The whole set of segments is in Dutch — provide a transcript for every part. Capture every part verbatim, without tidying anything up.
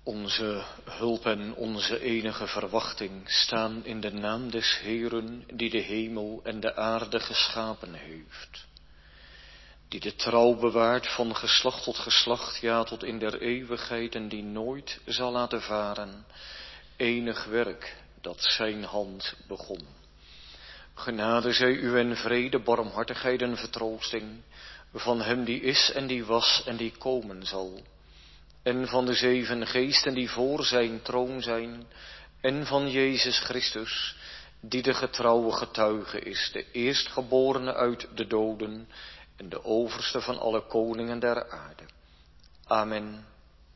Onze hulp en onze enige verwachting staan in de naam des Heeren, die de hemel en de aarde geschapen heeft. Die de trouw bewaart van geslacht tot geslacht, ja tot in der eeuwigheid, en die nooit zal laten varen enig werk dat zijn hand begon. Genade zij u en vrede, barmhartigheid en vertroosting van hem die is en die was en die komen zal. En van de zeven geesten die voor zijn troon zijn. En van Jezus Christus, die de getrouwe getuige is, de eerstgeborene uit de doden en de overste van alle koningen der aarde. Amen.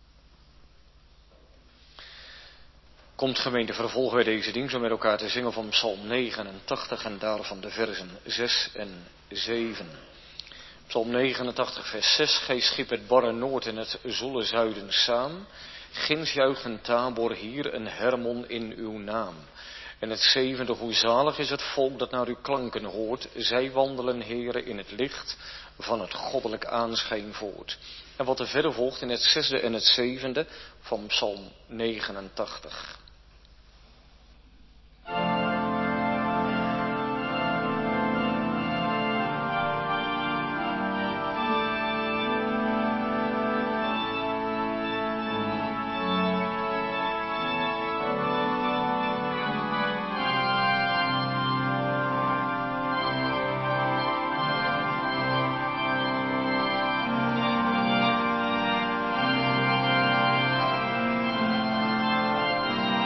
Komt gemeente, vervolgen wij deze dienst om met elkaar te zingen van Psalm negenentachtig en daarvan de versen zes en zeven. Psalm negenentachtig vers zes, gij schiep het barre noord en het zoele zuiden saam. Ginds juicht een Tabor, hier een Hermon in uw naam. En het zevende, hoe zalig is het volk dat naar uw klanken hoort. Zij wandelen, heren, in het licht van het goddelijk aanschijn voort. En wat er verder volgt in het zesde en het zevende van Psalm negenentachtig. Amen.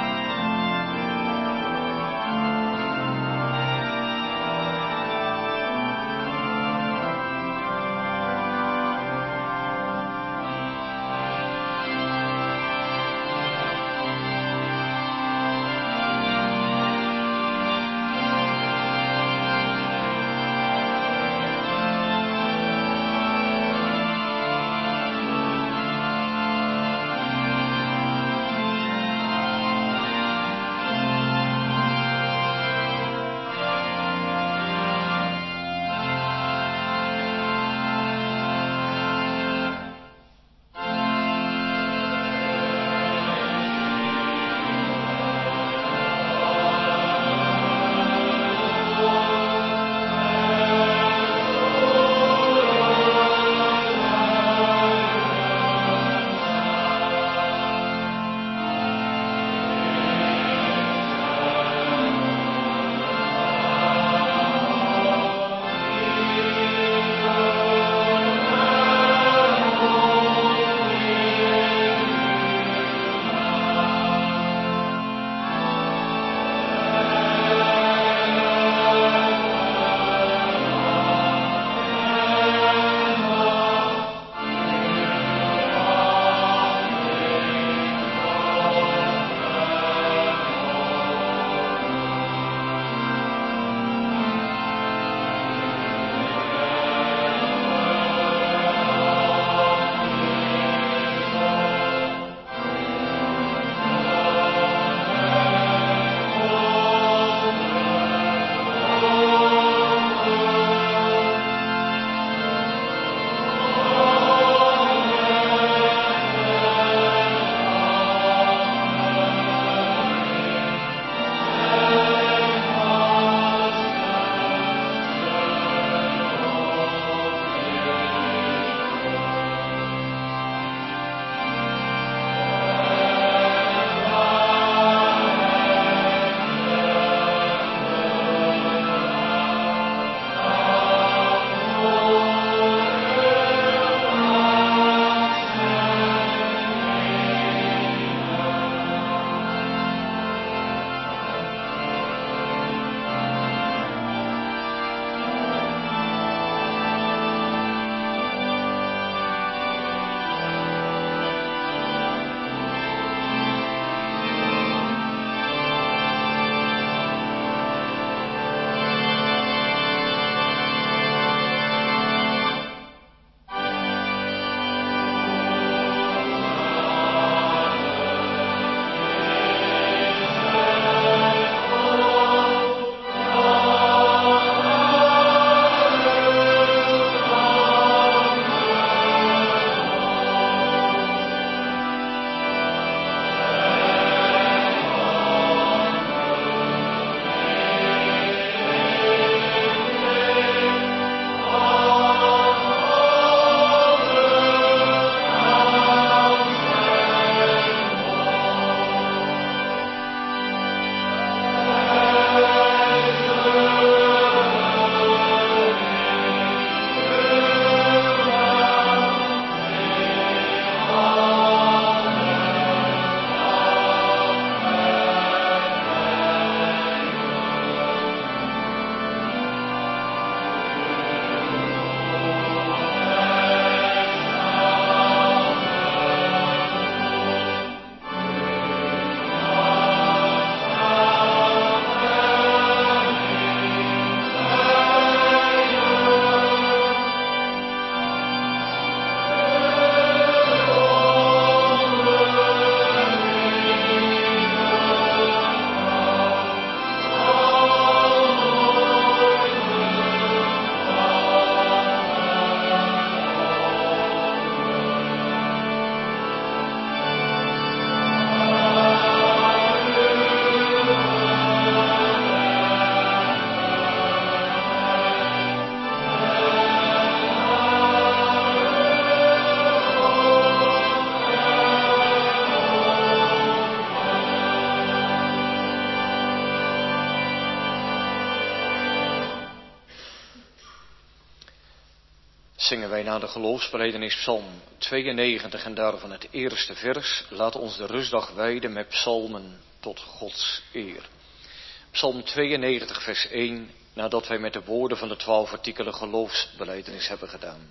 zingen wij na de geloofsbelijdenis Psalm tweeënnegentig en daarvan het eerste vers. Laat ons de rustdag wijden met psalmen tot Gods eer. Psalm tweeënnegentig vers één, nadat wij met de woorden van de twaalf artikelen geloofsbelijdenis hebben gedaan.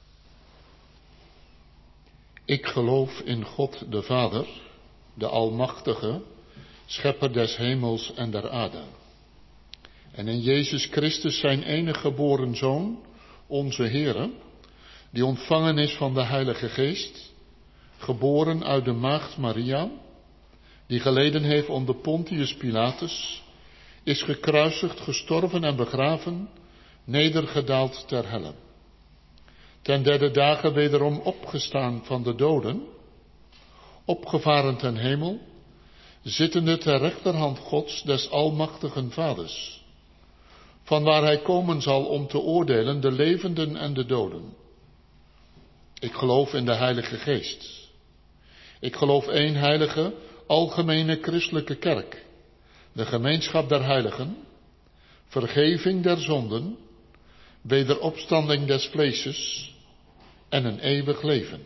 Ik geloof in God de Vader, de Almachtige, Schepper des hemels en der aarde. En in Jezus Christus zijn enige geboren Zoon, onze Heere, die ontvangen is van de Heilige Geest, geboren uit de maagd Maria, die geleden heeft onder Pontius Pilatus, is gekruisigd, gestorven en begraven, nedergedaald ter helle. Ten derde dagen wederom opgestaan van de doden, opgevaren ten hemel, zittende ter rechterhand Gods des almachtigen Vaders, vanwaar hij komen zal om te oordelen de levenden en de doden. Ik geloof in de Heilige Geest. Ik geloof één heilige, algemene christelijke kerk, de gemeenschap der heiligen, vergeving der zonden, wederopstanding des vleeses en een eeuwig leven.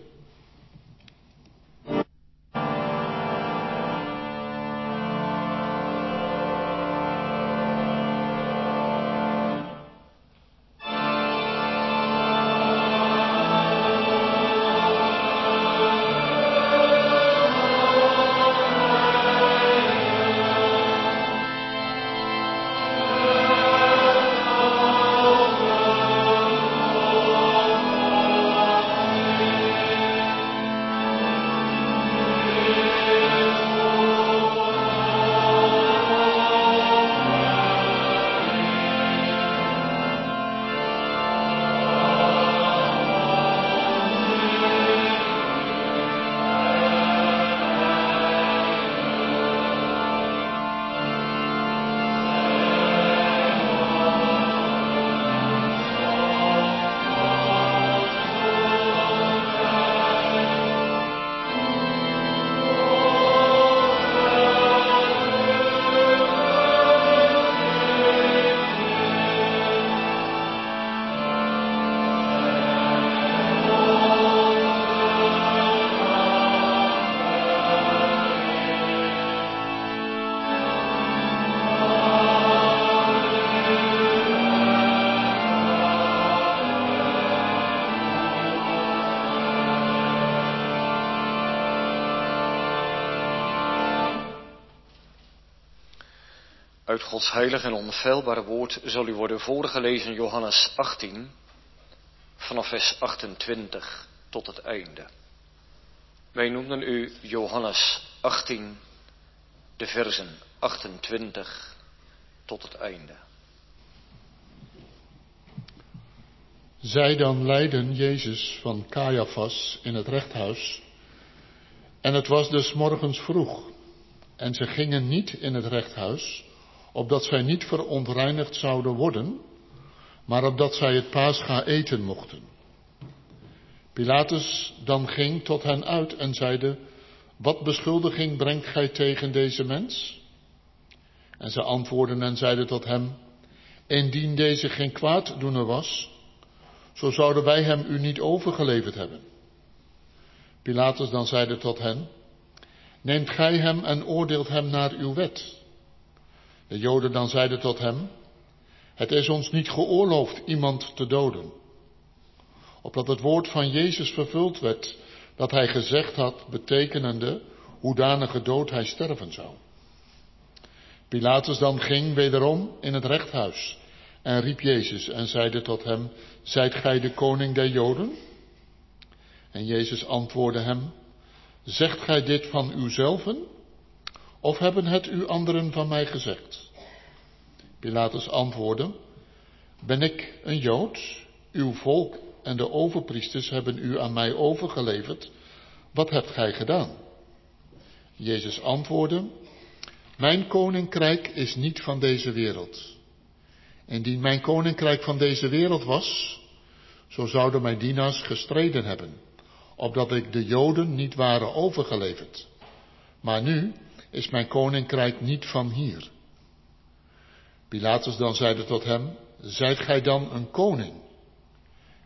Uit Gods heilig en onfeilbare woord zal u worden voorgelezen Johannes achttien, vanaf vers achtentwintig tot het einde. Wij noemden u Johannes achttien, de versen achtentwintig tot het einde. Zij dan leidden Jezus van Caiaphas in het rechthuis, en het was dus morgens vroeg, en ze gingen niet in het rechthuis, opdat zij niet verontreinigd zouden worden, maar opdat zij het Pascha eten mochten. Pilatus dan ging tot hen uit en zeide: wat beschuldiging brengt gij tegen deze mens? En ze antwoordden en zeiden tot hem: indien deze geen kwaaddoener was, zo zouden wij hem u niet overgeleverd hebben. Pilatus dan zeide tot hen: neemt gij hem en oordeelt hem naar uw wet. De Joden dan zeiden tot hem: het is ons niet geoorloofd iemand te doden. Opdat het woord van Jezus vervuld werd, dat hij gezegd had, betekenende hoedanige dood hij sterven zou. Pilatus dan ging wederom in het rechthuis en riep Jezus en zeide tot hem: zijt gij de koning der Joden? En Jezus antwoordde hem: zegt gij dit van uzelven, of hebben het u anderen van mij gezegd? Pilatus antwoordde: ben ik een Jood? Uw volk en de overpriesters hebben u aan mij overgeleverd. Wat hebt gij gedaan? Jezus antwoordde: mijn koninkrijk is niet van deze wereld. Indien mijn koninkrijk van deze wereld was, zo zouden mijn dienaars gestreden hebben, opdat ik de Joden niet waren overgeleverd. Maar nu is mijn koninkrijk niet van hier. Pilatus dan zeide tot hem: zijt gij dan een koning?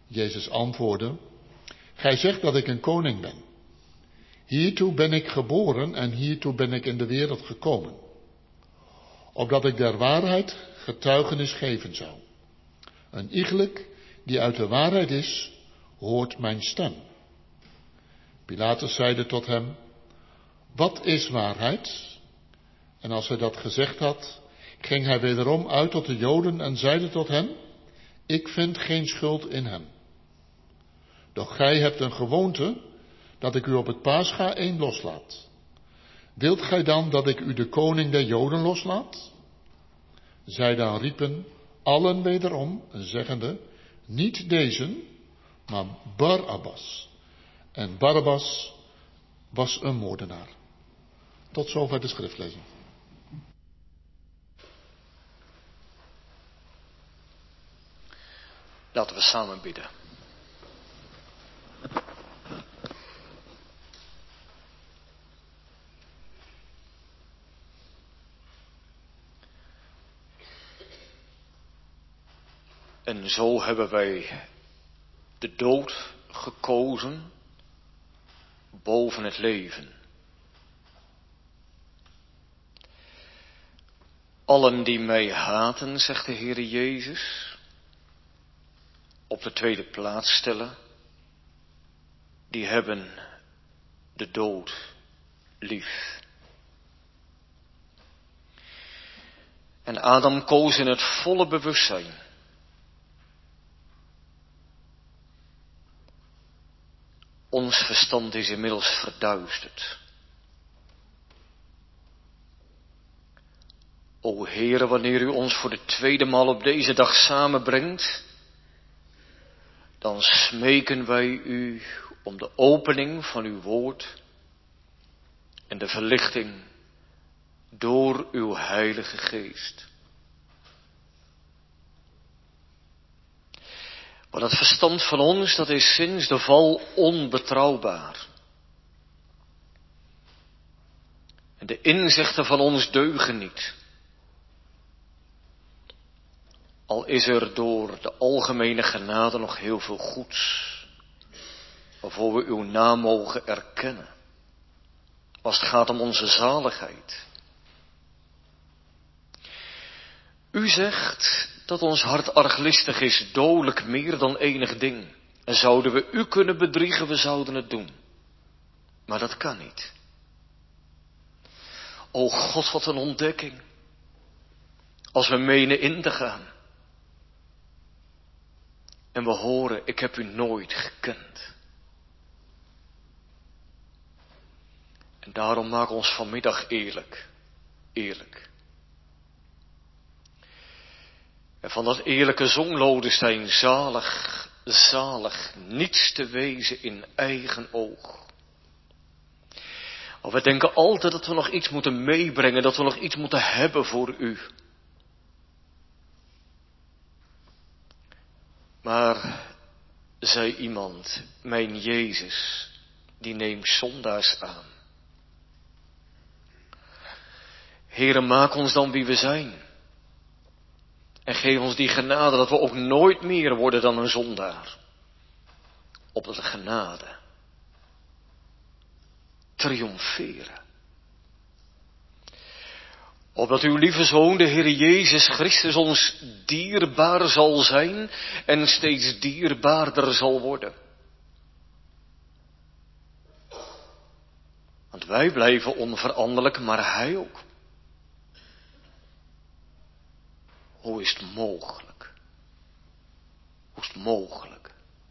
Jezus antwoordde, gij zegt dat ik een koning ben. Hiertoe ben ik geboren en hiertoe ben ik in de wereld gekomen. Opdat ik der waarheid getuigenis geven zou. Een iegelijk die uit de waarheid is, hoort mijn stem. Pilatus zeide tot hem, wat is waarheid? En als hij dat gezegd had, ging hij wederom uit tot de Joden en zeide tot hen, ik vind geen schuld in hem. Doch gij hebt een gewoonte dat ik u op het Pascha één loslaat. Wilt gij dan dat ik u de koning der Joden loslaat? Zij dan riepen allen wederom, zeggende, niet deze, maar Barabbas. En Barabbas was een moordenaar. Tot zover de schriftlezing. Laten we samen bidden. En zo hebben wij de dood gekozen boven het leven. Allen die mij haten, zegt de Heere Jezus, op de tweede plaats stellen, die hebben de dood lief. En Adam koos in het volle bewustzijn. Ons verstand is inmiddels verduisterd. O Heere, wanneer u ons voor de tweede maal op deze dag samenbrengt, dan smeken wij u om de opening van uw woord en de verlichting door uw Heilige Geest. Want het verstand van ons, dat is sinds de val onbetrouwbaar. En de inzichten van ons deugen niet. Al is er door de algemene genade nog heel veel goeds, waarvoor we uw naam mogen erkennen, als het gaat om onze zaligheid. U zegt dat ons hart arglistig is, dodelijk meer dan enig ding. En zouden we u kunnen bedriegen, we zouden het doen. Maar dat kan niet. O God, wat een ontdekking. Als we menen in te gaan. En we horen, ik heb u nooit gekend. En daarom maak ons vanmiddag eerlijk. Eerlijk. En van dat eerlijke zong Lodestein, zalig, zalig, niets te wezen in eigen oog. Maar we denken altijd dat we nog iets moeten meebrengen, dat we nog iets moeten hebben voor u. Maar, zei iemand, mijn Jezus, die neemt zondaars aan. Heere, maak ons dan wie we zijn. En geef ons die genade dat we ook nooit meer worden dan een zondaar. Opdat de genade triomferen. Opdat uw lieve Zoon, de Heer Jezus Christus, ons dierbaar zal zijn en steeds dierbaarder zal worden. Want wij blijven onveranderlijk, maar Hij ook. Hoe is het mogelijk? Hoe is het mogelijk?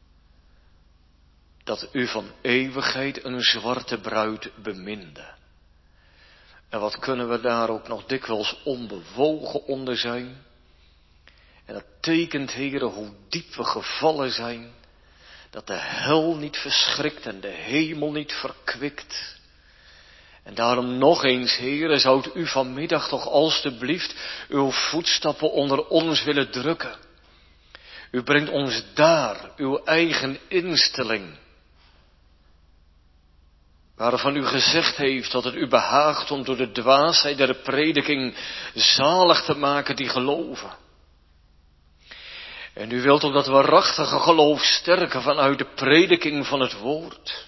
Dat u van eeuwigheid een zwarte bruid beminde. En wat kunnen we daar ook nog dikwijls onbewogen onder zijn. En dat tekent, Heere, hoe diep we gevallen zijn. Dat de hel niet verschrikt en de hemel niet verkwikt. En daarom nog eens, Heere, zoudt u vanmiddag toch alstublieft uw voetstappen onder ons willen drukken. U brengt ons daar, uw eigen instelling. Waarvan u gezegd heeft dat het u behaagt om door de dwaasheid der prediking zalig te maken die geloven. En u wilt ook dat waarachtige geloof sterken vanuit de prediking van het woord.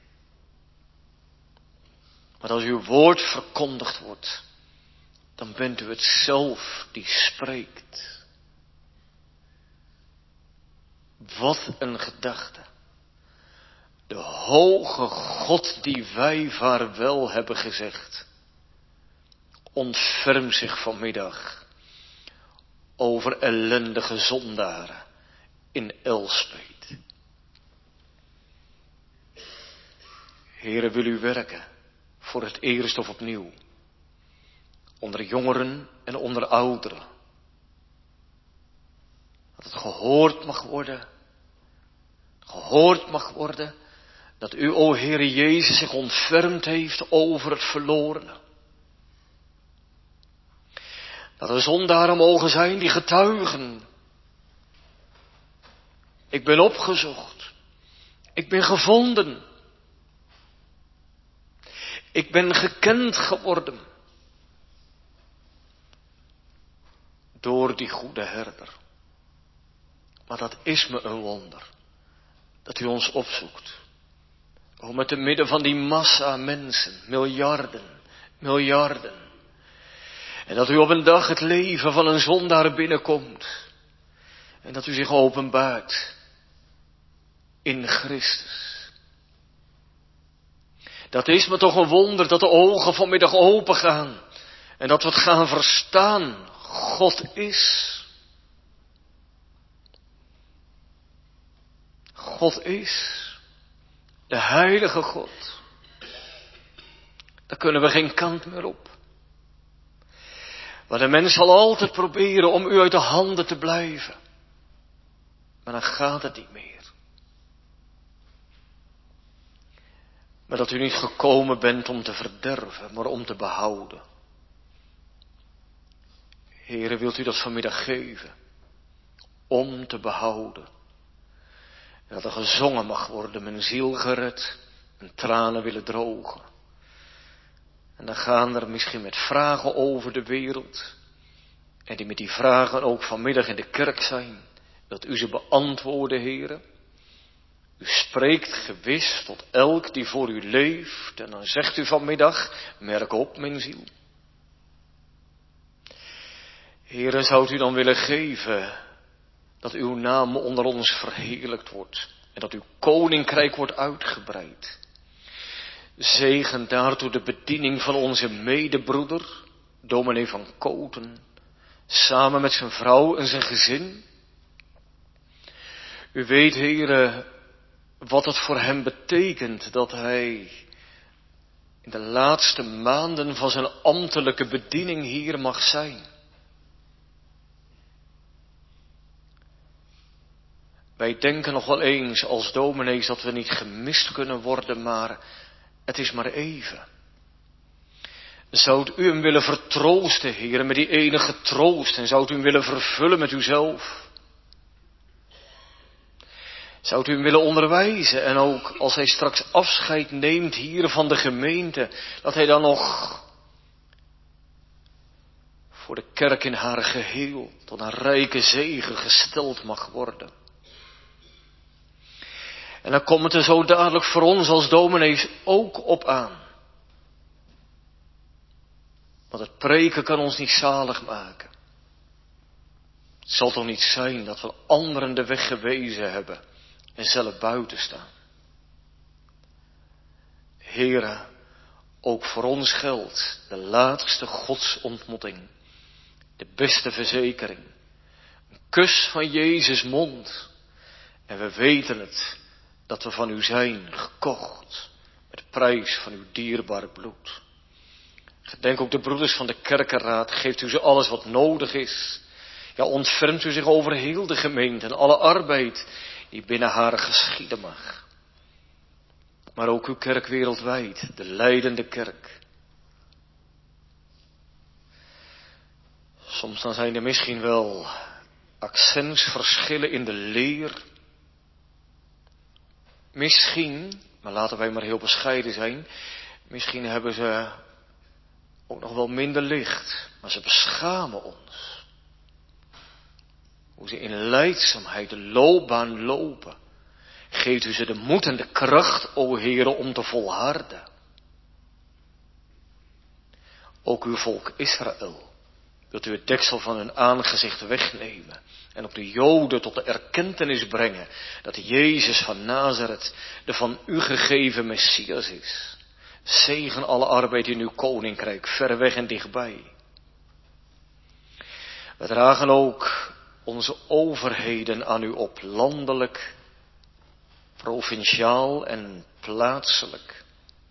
Maar als uw woord verkondigd wordt, dan bent u het zelf die spreekt. Wat een gedachte. De hoge God die wij vaarwel hebben gezegd, ontfermt zich vanmiddag over ellendige zondaren in Elspeet. Heere, wil u werken, voor het eerst of opnieuw, onder jongeren en onder ouderen. Dat het gehoord mag worden, gehoord mag worden, dat u, o Heere Jezus, zich ontfermd heeft over het verlorene. Dat er zondaren mogen zijn die getuigen. Ik ben opgezocht. Ik ben gevonden. Ik ben gekend geworden. Door die goede herder. Maar dat is me een wonder. Dat u ons opzoekt. O, met te midden van die massa mensen. Miljarden. Miljarden. En dat u op een dag het leven van een zondaar binnenkomt. En dat u zich openbaart. In Christus. Dat is me toch een wonder dat de ogen vanmiddag open gaan. En dat we het gaan verstaan. God is. God is. De heilige God. Daar kunnen we geen kant meer op. Maar de mens zal altijd proberen om u uit de handen te blijven. Maar dan gaat het niet meer. Maar dat u niet gekomen bent om te verderven, maar om te behouden. Heere, wilt u dat vanmiddag geven? Om te behouden. En dat er gezongen mag worden, mijn ziel gered, en tranen willen drogen. En dan gaan er misschien met vragen over de wereld. En die met die vragen ook vanmiddag in de kerk zijn. Dat u ze beantwoorden, Heere. U spreekt gewis tot elk die voor u leeft. En dan zegt u vanmiddag, merk op mijn ziel. Heere, zou u dan willen geven dat uw naam onder ons verheerlijkt wordt. En dat uw koninkrijk wordt uitgebreid. Zegen daartoe de bediening van onze medebroeder, dominee van Koten, samen met zijn vrouw en zijn gezin. U weet, Heere, wat het voor hem betekent dat hij in de laatste maanden van zijn ambtelijke bediening hier mag zijn. Wij denken nog wel eens als dominees dat we niet gemist kunnen worden, maar het is maar even. Zou u hem willen vertroosten, Heer, met die enige troost, en zou u hem willen vervullen met uzelf? Zou u hem willen onderwijzen en ook als hij straks afscheid neemt hier van de gemeente, dat hij dan nog voor de kerk in haar geheel tot een rijke zegen gesteld mag worden. En dan komt het er zo dadelijk voor ons als dominees ook op aan. Want het preken kan ons niet zalig maken. Het zal toch niet zijn dat we anderen de weg gewezen hebben en zelf buiten staan. Heere, ook voor ons geldt de laatste godsontmoeting, de beste verzekering. Een kus van Jezus' mond en we weten het, dat we van u zijn gekocht met de prijs van uw dierbaar bloed. Gedenk ook de broeders van de kerkenraad, geeft u ze alles wat nodig is. Ja, ontfermt u zich over heel de gemeente en alle arbeid die binnen haar geschieden mag. Maar ook uw kerk wereldwijd, de leidende kerk. Soms dan zijn er misschien wel accentsverschillen in de leer. Misschien, maar laten wij maar heel bescheiden zijn, misschien hebben ze ook nog wel minder licht, maar ze beschamen ons. hoe ze in lijdzaamheid de loopbaan lopen. Geeft u ze de moed en de kracht, o Heere, om te volharden. Ook uw volk Israël, wilt u het deksel van hun aangezicht wegnemen en op de Joden tot de erkentenis brengen dat Jezus van Nazareth de van u gegeven Messias is. Zegen alle arbeid in uw koninkrijk, ver weg en dichtbij. We dragen ook onze overheden aan u op, landelijk, provinciaal en plaatselijk.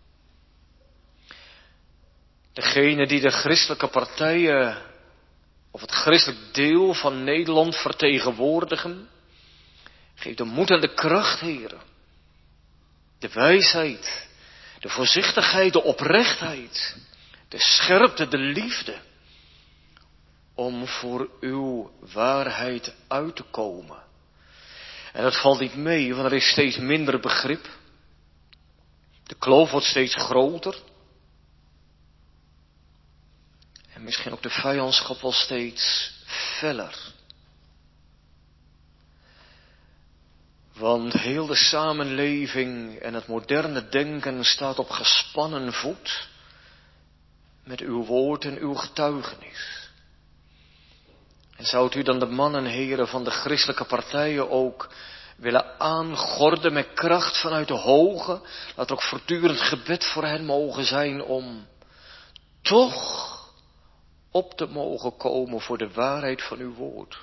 Degene die de christelijke partijen of het christelijk deel van Nederland vertegenwoordigen, geef de moed en de kracht, Heere. De wijsheid, de voorzichtigheid, de oprechtheid, de scherpte, de liefde, om voor uw waarheid uit te komen. En dat valt niet mee, want er is steeds minder begrip. De kloof wordt steeds groter. En misschien ook de vijandschap wel steeds feller. Want heel de samenleving en het moderne denken staat op gespannen voet met uw woord en uw getuigenis. En zou u dan de mannen, heren van de christelijke partijen ook willen aangorden met kracht vanuit de hoge, dat er ook voortdurend gebed voor hen mogen zijn om toch op te mogen komen voor de waarheid van uw woord.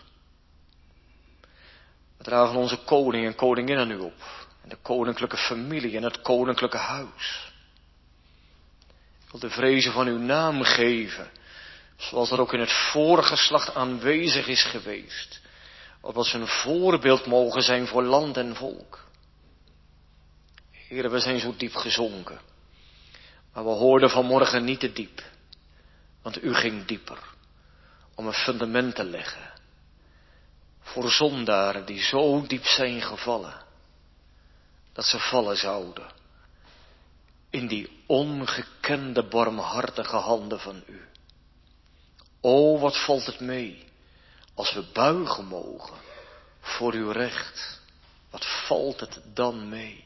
We dragen onze koning en koningin aan u op. En de koninklijke familie en het koninklijke huis. Ik wil de vrezen van uw naam geven. Zoals er ook in het vorige geslacht aanwezig is geweest. Opdat ze een voorbeeld mogen zijn voor land en volk. Heren, we zijn zo diep gezonken. Maar we hoorden vanmorgen niet te diep. Want u ging dieper. Om een fundament te leggen. Voor zondaren die zo diep zijn gevallen. Dat ze vallen zouden. In die ongekende barmhartige handen van u. O, wat valt het mee. Als we buigen mogen. Voor uw recht. Wat valt het dan mee.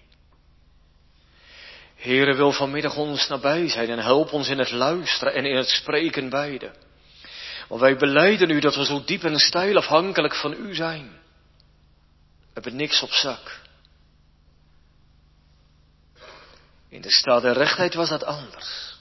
Heere, wil vanmiddag ons nabij zijn en help ons in het luisteren en in het spreken beide. Want wij belijden u dat we zo diep en steil afhankelijk van u zijn. We hebben niks op zak. In de staat der rechtheid was dat anders.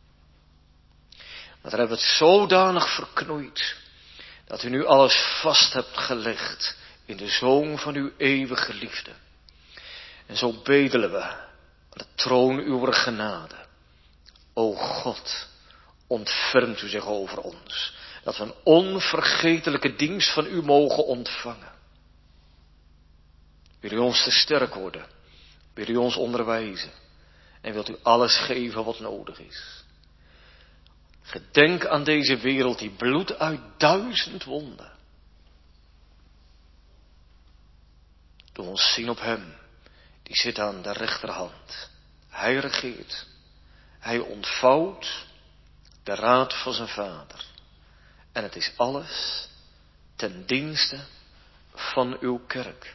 Maar daar hebben we het zodanig verknoeid, dat u nu alles vast hebt gelegd in de Zoon van uw eeuwige liefde. En zo bedelen we aan de troon uw genade. O God, ontfermt u zich over ons, dat we een onvergetelijke dienst van u mogen ontvangen. Wil u ons te sterk worden, wil u ons onderwijzen en wilt u alles geven wat nodig is. Gedenk aan deze wereld die bloedt uit duizend wonden. Doe ons zien op hem, die zit aan de rechterhand. Hij regeert, hij ontvouwt de raad van zijn vader. En het is alles ten dienste van uw kerk.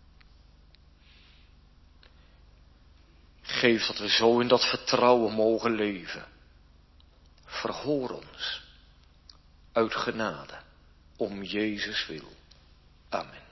Geef dat we zo in dat vertrouwen mogen leven. Verhoor ons uit genade om Jezus wil. Amen.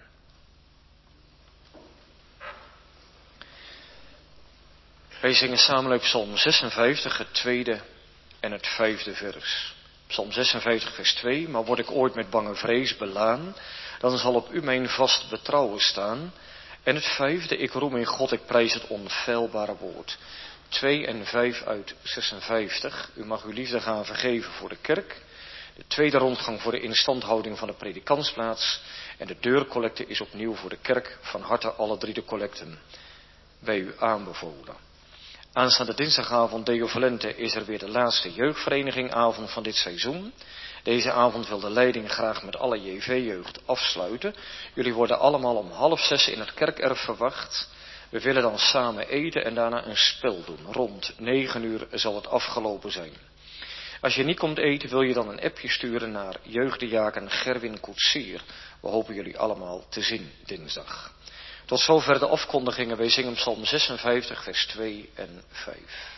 Wij zingen samen uit Psalm zesenvijftig, het tweede en het vijfde vers. Psalm zesenvijftig, vers twee. Maar word ik ooit met bange vrees belaan, dan zal op u mijn vast betrouwen staan. En het vijfde, ik roem in God, ik prijs het onfeilbare woord. twee en vijf uit zesenvijftig. U mag uw liefde gaan vergeven voor de kerk. De tweede rondgang voor de instandhouding van de predikantsplaats. En de deurcollecte is opnieuw voor de kerk. Van harte alle drie de collecten bij u aanbevolen. Aanstaande dinsdagavond Deo Volente is er weer de laatste jeugdverenigingavond van dit seizoen. Deze avond wil de leiding graag met alle J V-jeugd afsluiten. Jullie worden allemaal om half zes in het kerkerf verwacht. We willen dan samen eten en daarna een spel doen. Rond negen uur zal het afgelopen zijn. Als je niet komt eten, wil je dan een appje sturen naar jeugddiaken Gerwin Koetsier We hopen jullie allemaal te zien dinsdag. Tot zover de afkondigingen. Wij zingen Psalm zesenvijftig, vers twee en vijf.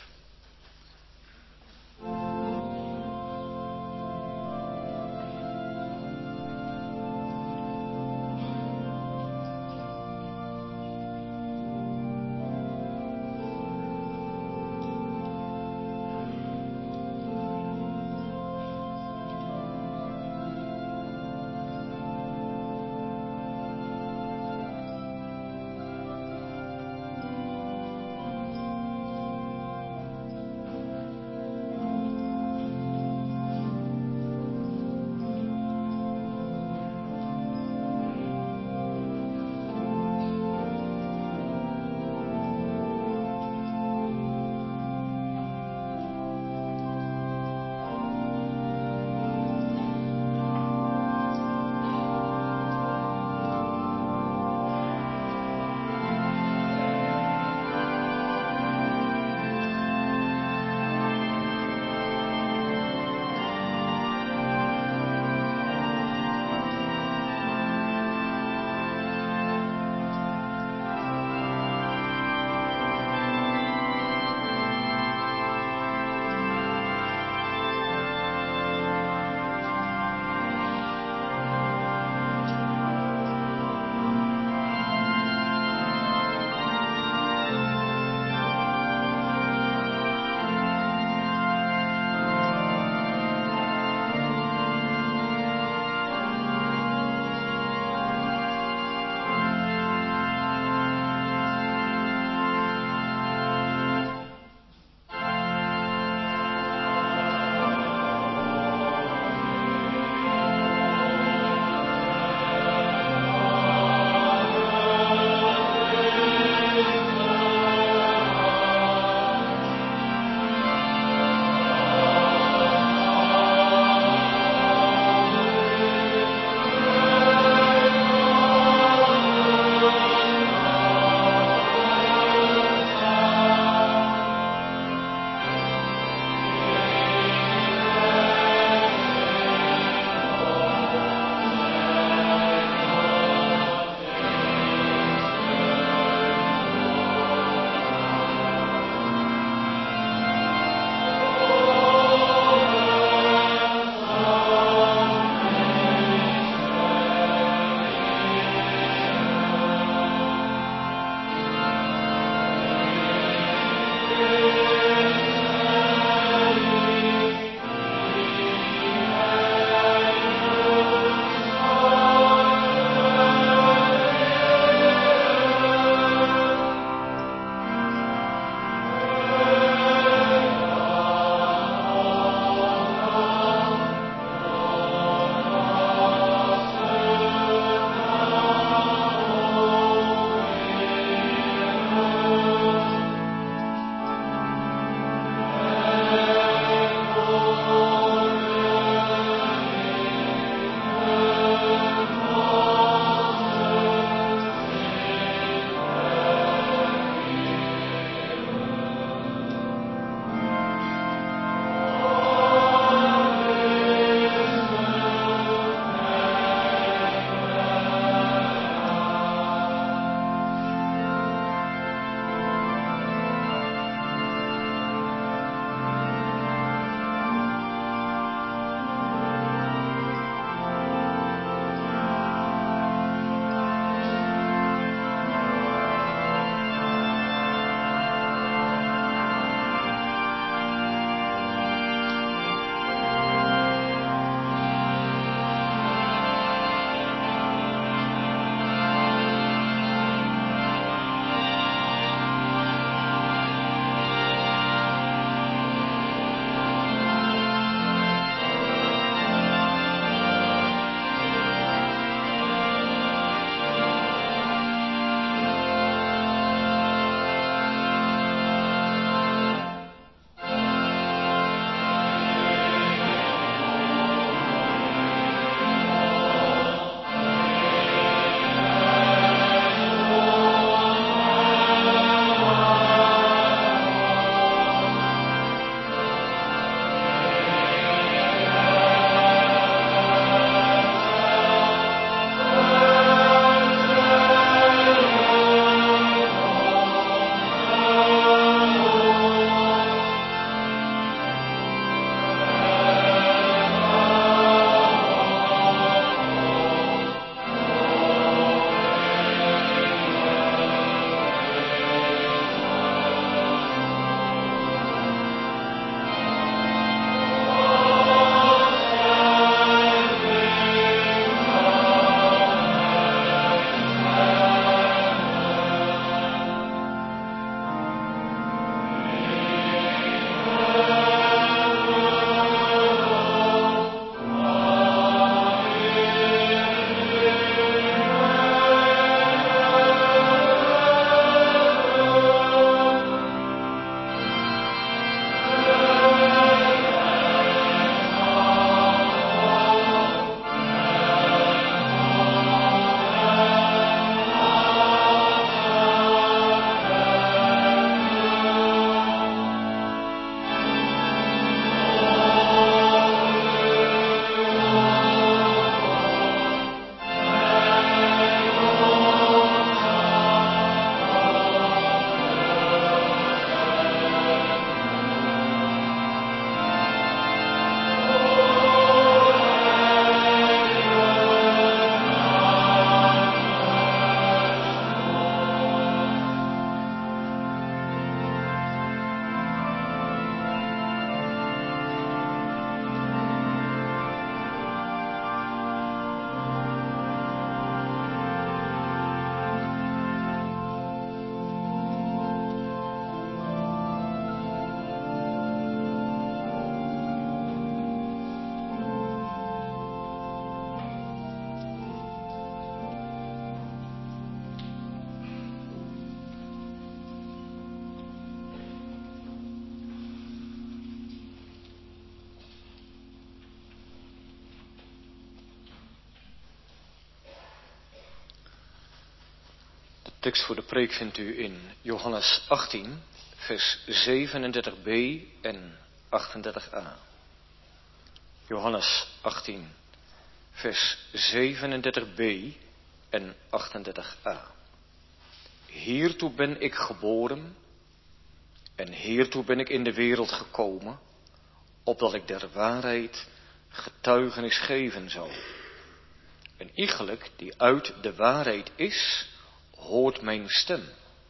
tekst voor de preek vindt u in Johannes achttien, vers zevenendertig b en achtendertig a. Johannes achttien, vers zevenendertig b en achtendertig a. Hiertoe ben ik geboren en hiertoe ben ik in de wereld gekomen, opdat ik der waarheid getuigenis geven zou. Een iegelijk die uit de waarheid is, hoort mijn stem.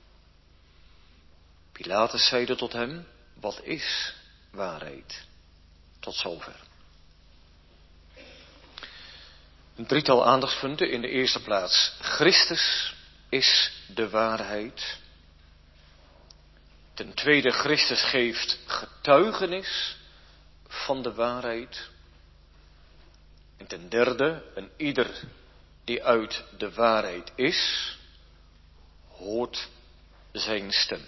Pilatus zeide tot hem, wat is waarheid? Tot zover. Een drietal aandachtspunten. In de eerste plaats, Christus is de waarheid. Ten tweede, Christus geeft getuigenis van de waarheid. En ten derde, een ieder die uit de waarheid is, hoort zijn stem.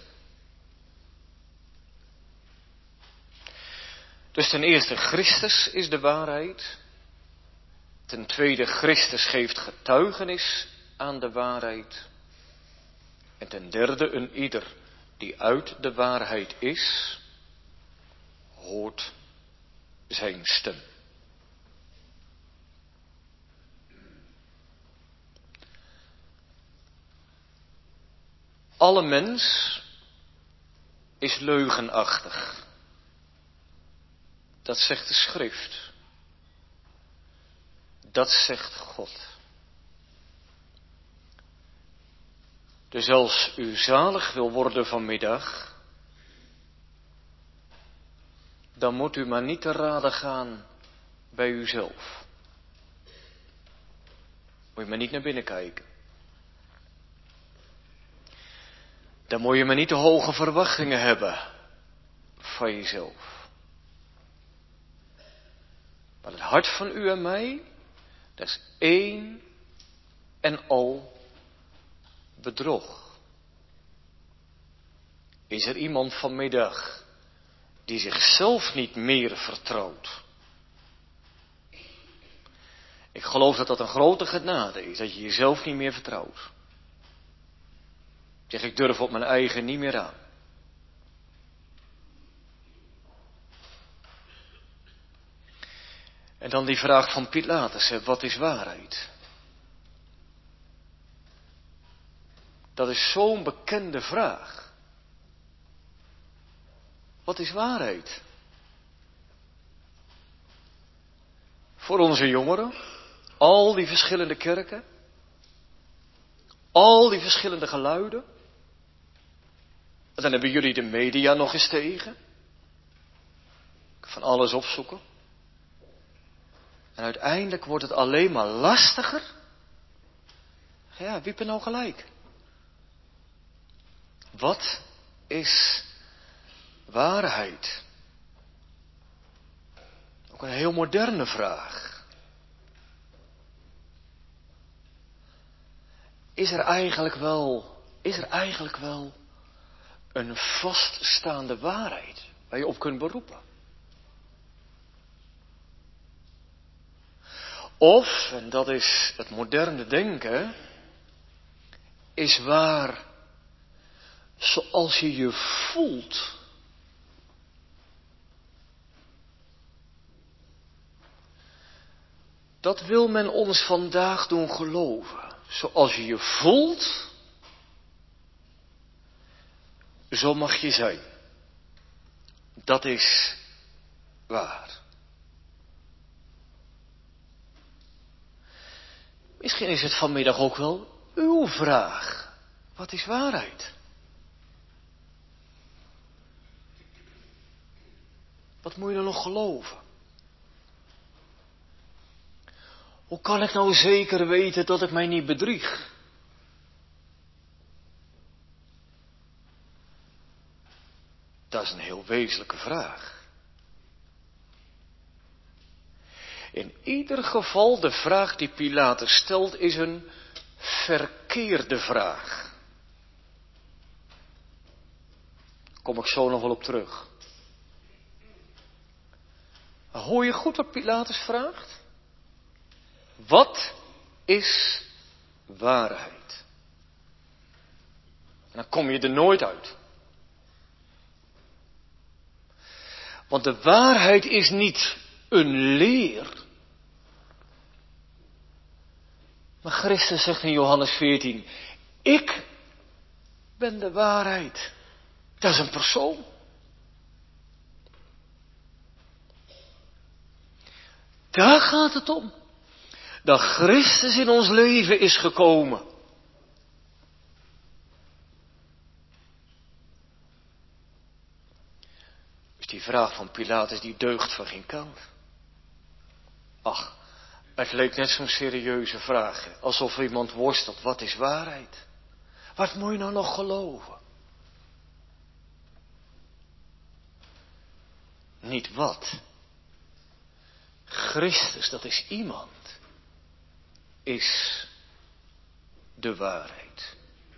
Dus ten eerste, Christus is de waarheid. Ten tweede, Christus geeft getuigenis aan de waarheid. En ten derde, een ieder die uit de waarheid is, hoort zijn stem. Alle mens is leugenachtig. Dat zegt de schrift. Dat zegt God. Dus als u zalig wil worden vanmiddag, dan moet u maar niet te raden gaan bij uzelf. Moet je maar niet naar binnen kijken. Dan moet je maar niet te hoge verwachtingen hebben van jezelf. Maar het hart van u en mij, dat is één en al bedrog. Is er iemand vanmiddag die zichzelf niet meer vertrouwt? Ik geloof dat dat een grote genade is, dat je jezelf niet meer vertrouwt. Zeg, ik durf op mijn eigen niet meer aan. En dan die vraag van Pilatus, hè, wat is waarheid? Dat is zo'n bekende vraag. Wat is waarheid? Voor onze jongeren, al die verschillende kerken, al die verschillende geluiden. En dan hebben jullie de media nog eens tegen. Van alles opzoeken. En uiteindelijk wordt het alleen maar lastiger. Ja, wie heeft er nou gelijk? Wat is waarheid? Ook een heel moderne vraag. Is er eigenlijk wel, is er eigenlijk wel een vaststaande waarheid waar je op kunt beroepen? Of, en dat is het moderne denken, is waar zoals je je voelt. Dat wil men ons vandaag doen geloven. Zoals je je voelt, zo mag je zijn. Dat is waar. Misschien is het vanmiddag ook wel uw vraag. Wat is waarheid? Wat moet je dan nog geloven? Hoe kan ik nou zeker weten dat ik mij niet bedrieg? Dat is een heel wezenlijke vraag. In ieder geval, de vraag die Pilatus stelt is een verkeerde vraag. Kom ik zo nog wel op terug. Hoor je goed wat Pilatus vraagt? Wat is waarheid? En dan kom je er nooit uit. Want de waarheid is niet een leer. Maar Christus zegt in Johannes veertien, ik ben de waarheid. Dat is een persoon. Daar gaat het om. Dat Christus in ons leven is gekomen. Dus die vraag van Pilatus, die deugt van geen kant. Ach, het leek net zo'n serieuze vraag. Alsof iemand worstelt, wat is waarheid? Wat moet je nou nog geloven? Niet wat. Christus, dat is iemand. Is de waarheid.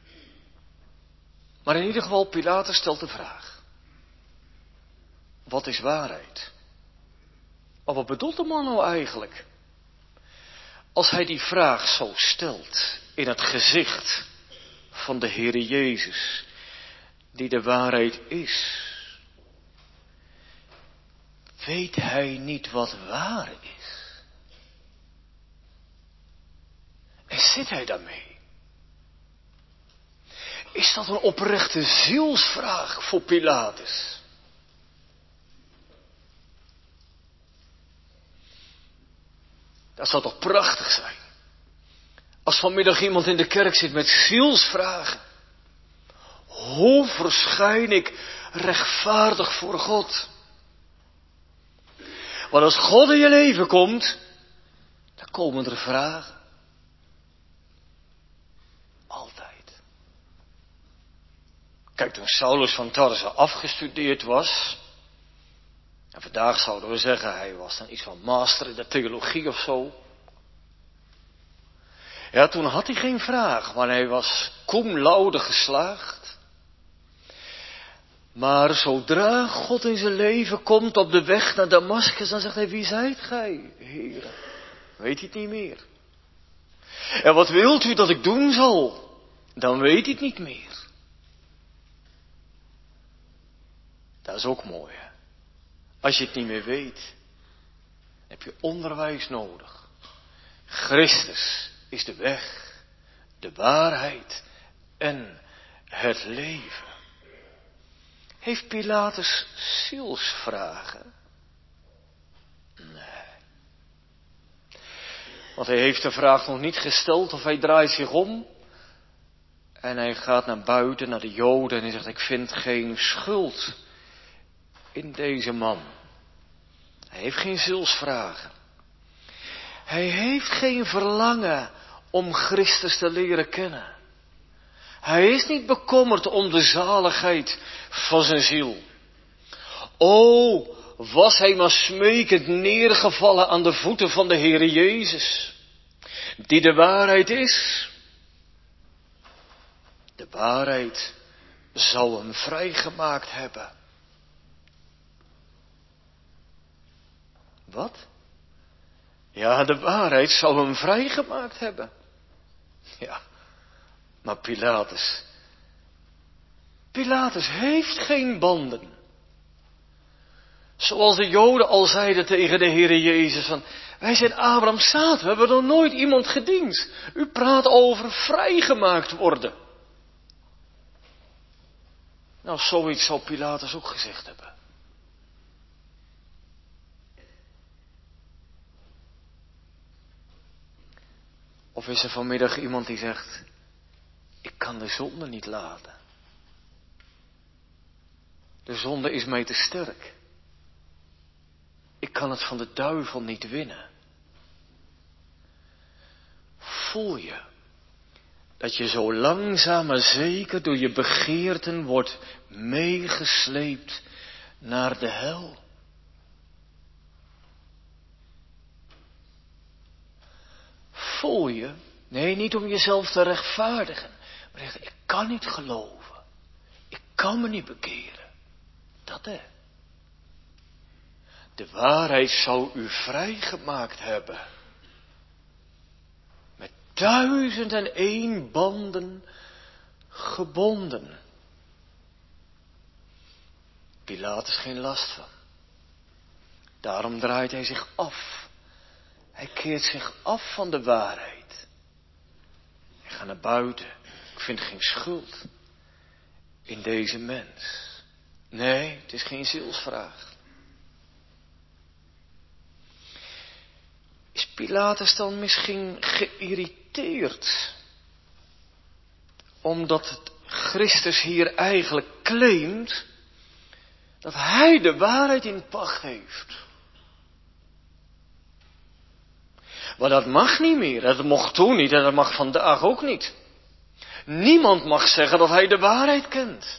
Maar in ieder geval, Pilatus stelt de vraag. Wat is waarheid? Maar wat bedoelt de man nou eigenlijk? Als hij die vraag zo stelt in het gezicht van de Heere Jezus, die de waarheid is, weet hij niet wat waar is? En zit hij daarmee? Is dat een oprechte zielsvraag voor Pilatus? Dat zou toch prachtig zijn? Als vanmiddag iemand in de kerk zit met zielsvragen. Hoe verschijn ik rechtvaardig voor God? Want als God in je leven komt, dan komen er vragen. Altijd. Kijk, toen Saulus van Tarse afgestudeerd was, en vandaag zouden we zeggen, hij was dan iets van master in de theologie of zo. Ja, toen had hij geen vraag, want hij was cum laude geslaagd. Maar zodra God in zijn leven komt op de weg naar Damaskus, dan zegt hij, wie zijt gij, Heer? Weet hij het niet meer. En wat wilt u dat ik doen zal? Dan weet hij het niet meer. Dat is ook mooi, hè? Als je het niet meer weet, heb je onderwijs nodig. Christus is de weg, de waarheid en het leven. Heeft Pilatus zielsvragen? Nee. Want hij heeft de vraag nog niet gesteld of hij draait zich om. En hij gaat naar buiten, naar de Joden en hij zegt, ik vind geen schuld in deze man. Hij heeft geen zielsvragen. Hij heeft geen verlangen om Christus te leren kennen. Hij is niet bekommerd om de zaligheid van zijn ziel. O, was hij maar smekend neergevallen aan de voeten van de Heere Jezus, die de waarheid is. De waarheid zou hem vrijgemaakt hebben. Wat? Ja, de waarheid zou hem vrijgemaakt hebben. Ja, maar Pilatus. Pilatus heeft geen banden. Zoals de Joden al zeiden tegen de Heere Jezus, van, wij zijn Abraham's zaad, we hebben nog nooit iemand gediend. U praat over vrijgemaakt worden. Nou, zoiets zou Pilatus ook gezegd hebben. Of is er vanmiddag iemand die zegt, ik kan de zonde niet laten. De zonde is mij te sterk. Ik kan het van de duivel niet winnen. Voel je dat je zo langzaam maar zeker door je begeerten wordt meegesleept naar de hel? Voel je, nee, niet om jezelf te rechtvaardigen, maar zeg, ik kan niet geloven. Ik kan me niet bekeren. Dat hè. De waarheid zou u vrijgemaakt hebben. Met duizend en één banden gebonden. Pilatus geen last van. Daarom draait hij zich af. Hij keert zich af van de waarheid. Hij gaat naar buiten. Ik vind geen schuld in deze mens. Nee, het is geen zielsvraag. Is Pilatus dan misschien geïrriteerd? Omdat het Christus hier eigenlijk claimt dat hij de waarheid in pacht heeft. Maar dat mag niet meer. Dat mocht toen niet en dat mag vandaag ook niet. Niemand mag zeggen dat hij de waarheid kent.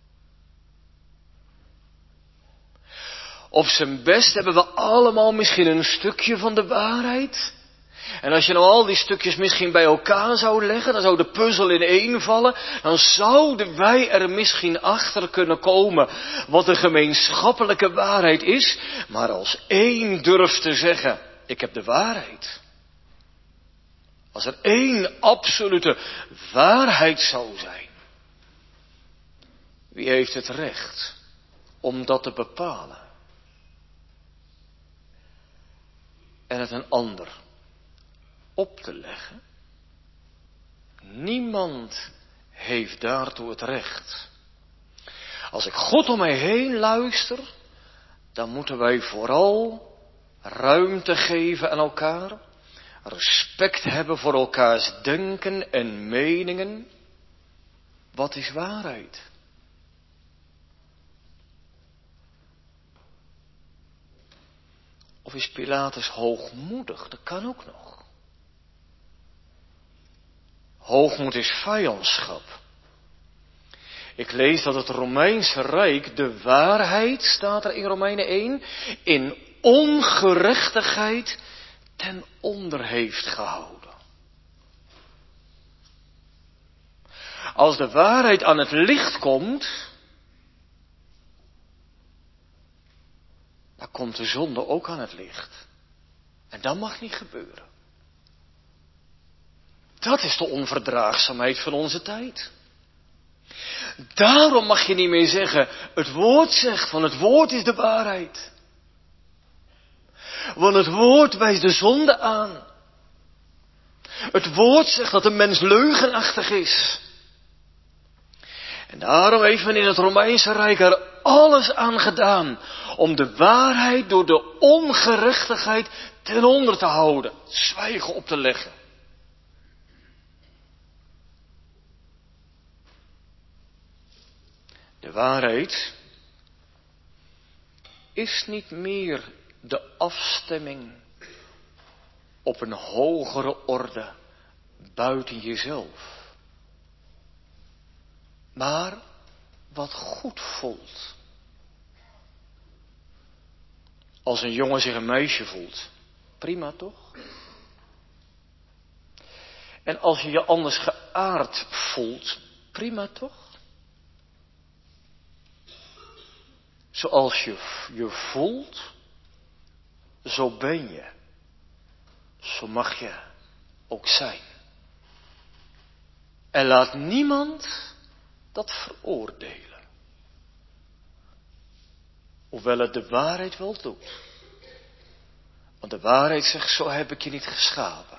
Op zijn best hebben we allemaal misschien een stukje van de waarheid. En als je nou al die stukjes misschien bij elkaar zou leggen, dan zou de puzzel in één vallen. Dan zouden wij er misschien achter kunnen komen wat de gemeenschappelijke waarheid is. Maar als één durft te zeggen, ik heb de waarheid. Als er één absolute waarheid zou zijn. Wie heeft het recht om dat te bepalen? En het een ander op te leggen? Niemand heeft daartoe het recht. Als ik God om mij heen luister, dan moeten wij vooral ruimte geven aan elkaar, respect hebben voor elkaars denken en meningen. Wat is waarheid? Of is Pilatus hoogmoedig? Dat kan ook nog. Hoogmoed is vijandschap. Ik lees dat het Romeinse Rijk de waarheid, staat er in Romeinen één, in ongerechtigheid ten onder heeft gehouden. Als de waarheid aan het licht komt, dan komt de zonde ook aan het licht. En dat mag niet gebeuren. Dat is de onverdraagzaamheid van onze tijd. Daarom mag je niet meer zeggen, het woord zegt, want het woord is de waarheid. Want het woord wijst de zonde aan. Het woord zegt dat een mens leugenachtig is. En daarom heeft men in het Romeinse Rijk er alles aan gedaan om de waarheid door de ongerechtigheid ten onder te houden, zwijgen op te leggen. De waarheid is niet meer de afstemming op een hogere orde buiten jezelf. Maar wat goed voelt. Als een jongen zich een meisje voelt, prima toch? En als je je anders geaard voelt, prima toch? Zoals je je voelt, zo ben je. Zo mag je ook zijn. En laat niemand dat veroordelen. Hoewel het de waarheid wel doet. Want de waarheid zegt, zo heb ik je niet geschapen.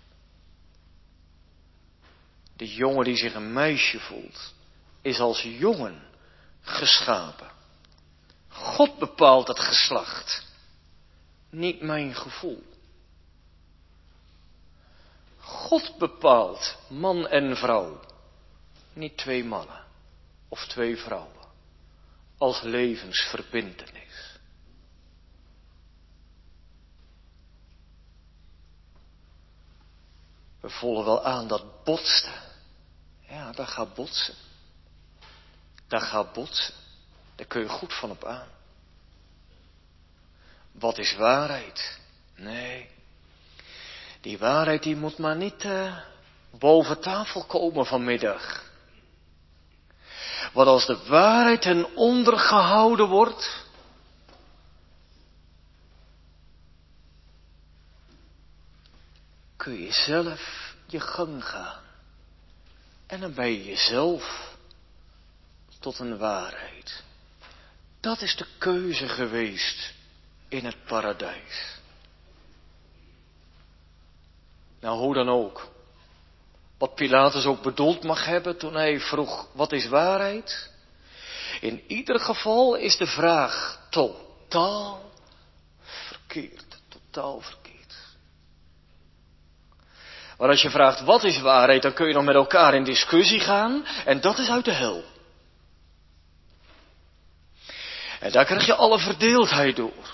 De jongen die zich een meisje voelt, is als jongen geschapen. God bepaalt het geslacht, niet mijn gevoel. God bepaalt man en vrouw, niet twee mannen of twee vrouwen, als levensverbintenis. We voelen wel aan dat botsten. Ja, dat gaat botsen. Dat gaat botsen. Daar kun je goed van op aan. Wat is waarheid? Nee. Die waarheid die moet maar niet uh, boven tafel komen vanmiddag. Want als de waarheid ten onder gehouden wordt, kun je zelf je gang gaan. En dan ben je jezelf tot een waarheid. Dat is de keuze geweest in het paradijs. Nou, hoe dan ook. Wat Pilatus ook bedoeld mag hebben toen hij vroeg, wat is waarheid? In ieder geval is de vraag totaal verkeerd. Totaal verkeerd. Maar als je vraagt, wat is waarheid? Dan kun je nog met elkaar in discussie gaan. En dat is uit de hel. En daar krijg je alle verdeeldheid door.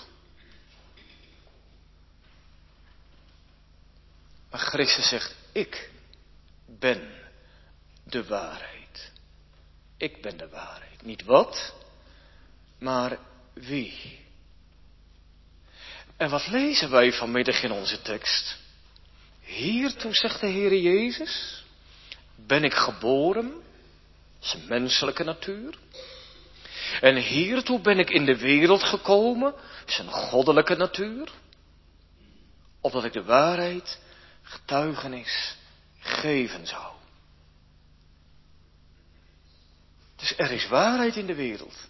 Maar Christus zegt, ik ben de waarheid. Ik ben de waarheid. Niet wat, maar wie. En wat lezen wij vanmiddag in onze tekst? Hiertoe, zegt de Heere Jezus, ben ik geboren, zijn menselijke natuur. En hiertoe ben ik in de wereld gekomen, zijn goddelijke natuur. Opdat ik de waarheid getuigenis geven zou. Dus er is waarheid in de wereld.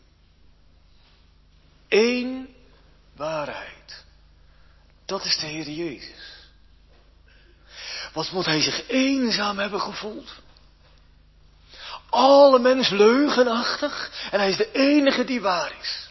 Eén waarheid. Dat is de Heer Jezus. Wat moet hij zich eenzaam hebben gevoeld? Alle mens leugenachtig en hij is de enige die waar is.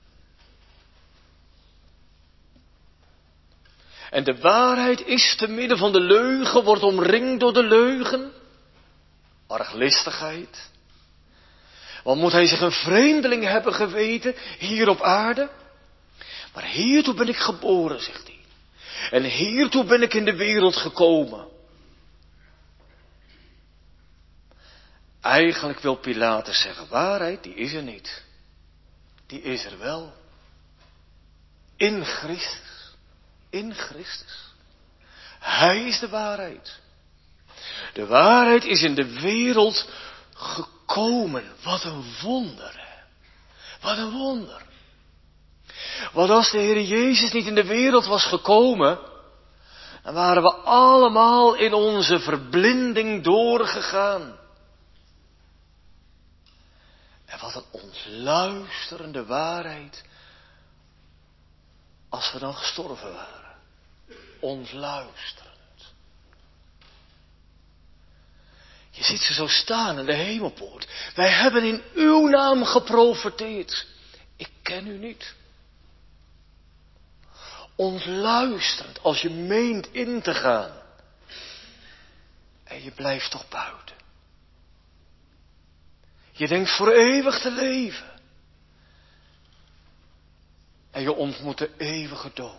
En de waarheid is te midden van de leugen, wordt omringd door de leugen. Arglistigheid. Want moet hij zich een vreemdeling hebben geweten hier op aarde? Maar hiertoe ben ik geboren, zegt hij. En hiertoe ben ik in de wereld gekomen. Eigenlijk wil Pilatus zeggen, waarheid, die is er niet. Die is er wel. In Christus. In Christus. Hij is de waarheid. De waarheid is in de wereld gekomen. Wat een wonder. Hè? Wat een wonder. Want als de Heer Jezus niet in de wereld was gekomen, dan waren we allemaal in onze verblinding doorgegaan. En wat een ontluisterende waarheid als we dan gestorven waren. Ontluisterend. Je ziet ze zo staan in de hemelpoort. Wij hebben in uw naam geprofeteerd. Ik ken u niet. Ontluisterend als je meent in te gaan. En je blijft toch buiten. Je denkt voor eeuwig te leven. En je ontmoet de eeuwige dood.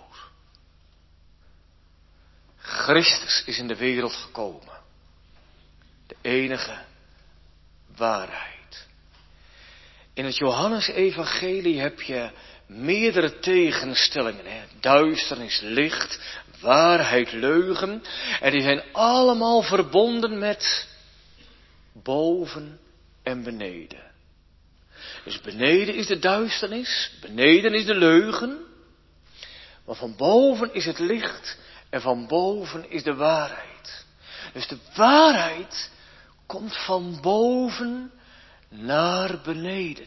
Christus is in de wereld gekomen. De enige waarheid. In het Johannesevangelie heb je meerdere tegenstellingen. Hè? Duisternis, licht, waarheid, leugen. En die zijn allemaal verbonden met boven en beneden. Dus beneden is de duisternis, beneden is de leugen. Maar van boven is het licht en van boven is de waarheid. Dus de waarheid komt van boven naar beneden.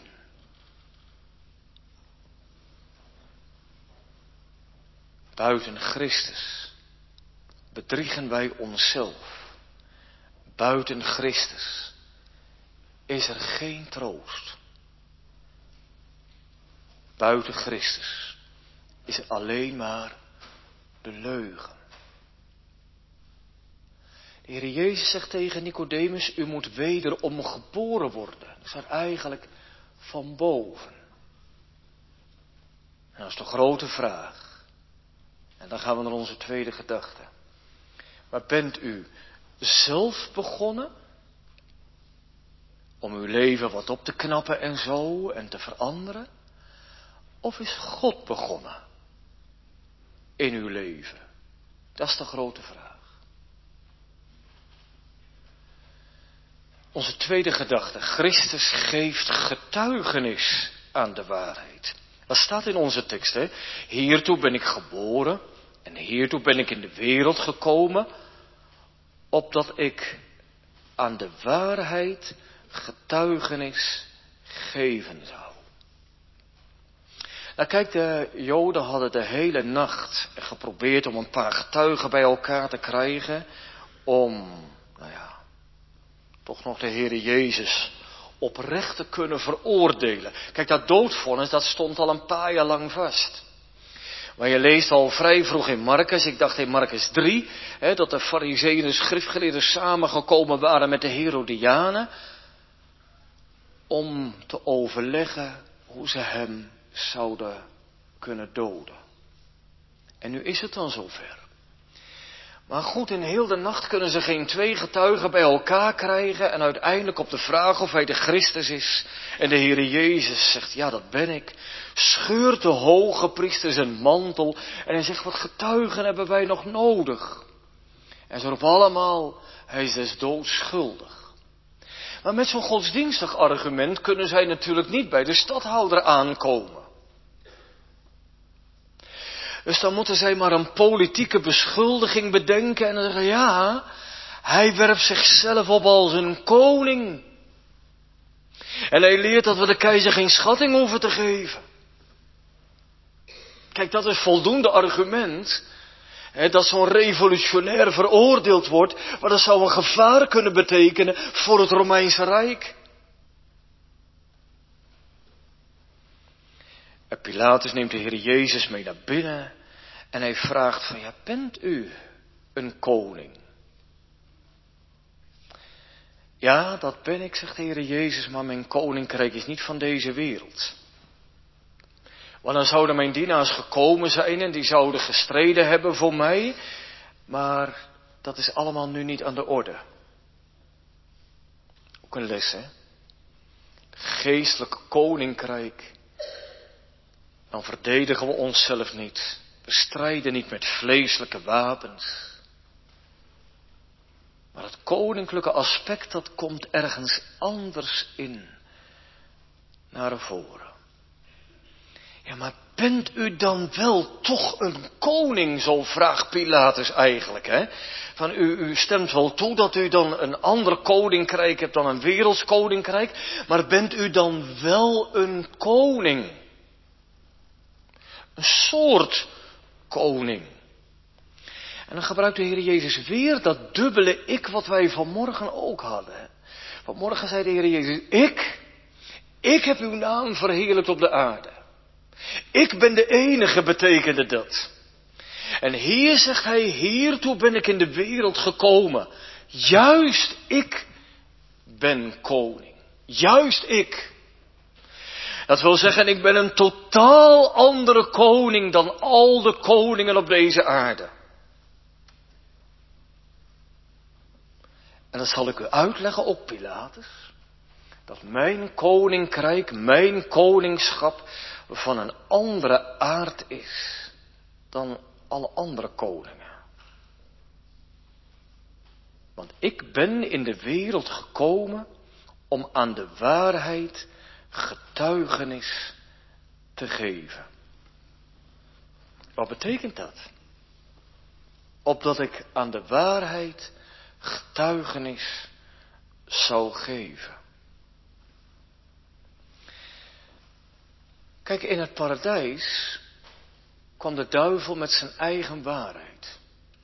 Buiten Christus bedriegen wij onszelf. Buiten Christus is er geen troost. Buiten Christus is er alleen maar de leugen. De Heer Jezus zegt tegen Nicodemus, u moet wederom geboren worden. Dat is eigenlijk van boven. En dat is de grote vraag. En dan gaan we naar onze tweede gedachte. Maar bent u zelf begonnen om uw leven wat op te knappen en zo en te veranderen? Of is God begonnen in uw leven? Dat is de grote vraag. Onze tweede gedachte. Christus geeft getuigenis aan de waarheid. Dat staat in onze tekst. Hè? Hiertoe ben ik geboren en hiertoe ben ik in de wereld gekomen, opdat ik aan de waarheid getuigenis geven zou. Nou kijk, de Joden hadden de hele nacht geprobeerd om een paar getuigen bij elkaar te krijgen. Om, nou ja, toch nog de Heere Jezus oprecht te kunnen veroordelen. Kijk, dat doodvonnis, dat stond al een paar jaar lang vast. Maar je leest al vrij vroeg in Markus, ik dacht in Markus drie, hè, dat de Farizeeën en de schriftgeleerden samengekomen waren met de Herodianen. Om te overleggen hoe ze hem zouden kunnen doden. En nu is het dan zover. Maar goed, in heel de nacht kunnen ze geen twee getuigen bij elkaar krijgen. En uiteindelijk op de vraag of hij de Christus is. En de Heere Jezus zegt, ja dat ben ik. Scheurt de hoge priester zijn mantel. En hij zegt, wat getuigen hebben wij nog nodig? En ze roepen allemaal, hij is des doods schuldig. Maar met zo'n godsdienstig argument kunnen zij natuurlijk niet bij de stadhouder aankomen. Dus dan moeten zij maar een politieke beschuldiging bedenken en dan zeggen, ja, hij werpt zichzelf op als een koning. En hij leert dat we de keizer geen schatting hoeven te geven. Kijk, dat is voldoende argument, hè, dat zo'n revolutionair veroordeeld wordt, maar dat zou een gevaar kunnen betekenen voor het Romeinse Rijk. En Pilatus neemt de Heer Jezus mee naar binnen en hij vraagt van, ja, bent u een koning? Ja, dat ben ik, zegt de Heer Jezus, maar mijn koninkrijk is niet van deze wereld. Want dan zouden mijn dienaars gekomen zijn en die zouden gestreden hebben voor mij, maar dat is allemaal nu niet aan de orde. Ook een les, hè? Geestelijk koninkrijk. Dan verdedigen we onszelf niet. We strijden niet met vleeselijke wapens. Maar het koninklijke aspect, dat komt ergens anders in naar voren. Ja, maar bent u dan wel toch een koning, zo vraagt Pilatus eigenlijk, hè? Van u, u stemt wel toe dat u dan een ander koninkrijk hebt dan een werelds koninkrijk, maar bent u dan wel een koning? Een soort koning. En dan gebruikt de Heer Jezus weer dat dubbele ik wat wij vanmorgen ook hadden. Vanmorgen zei de Heer Jezus, ik, ik heb uw naam verheerlijkt op de aarde. Ik ben de enige, betekende dat. En hier zegt hij, hiertoe ben ik in de wereld gekomen. Juist ik ben koning. Juist ik. Dat wil zeggen, ik ben een totaal andere koning dan al de koningen op deze aarde. En dat zal ik u uitleggen op Pilatus. Dat mijn koninkrijk, mijn koningschap van een andere aard is dan alle andere koningen. Want ik ben in de wereld gekomen om aan de waarheid getuigenis te geven. Wat betekent dat? Opdat ik aan de waarheid getuigenis zou geven. Kijk, in het paradijs kwam de duivel met zijn eigen waarheid.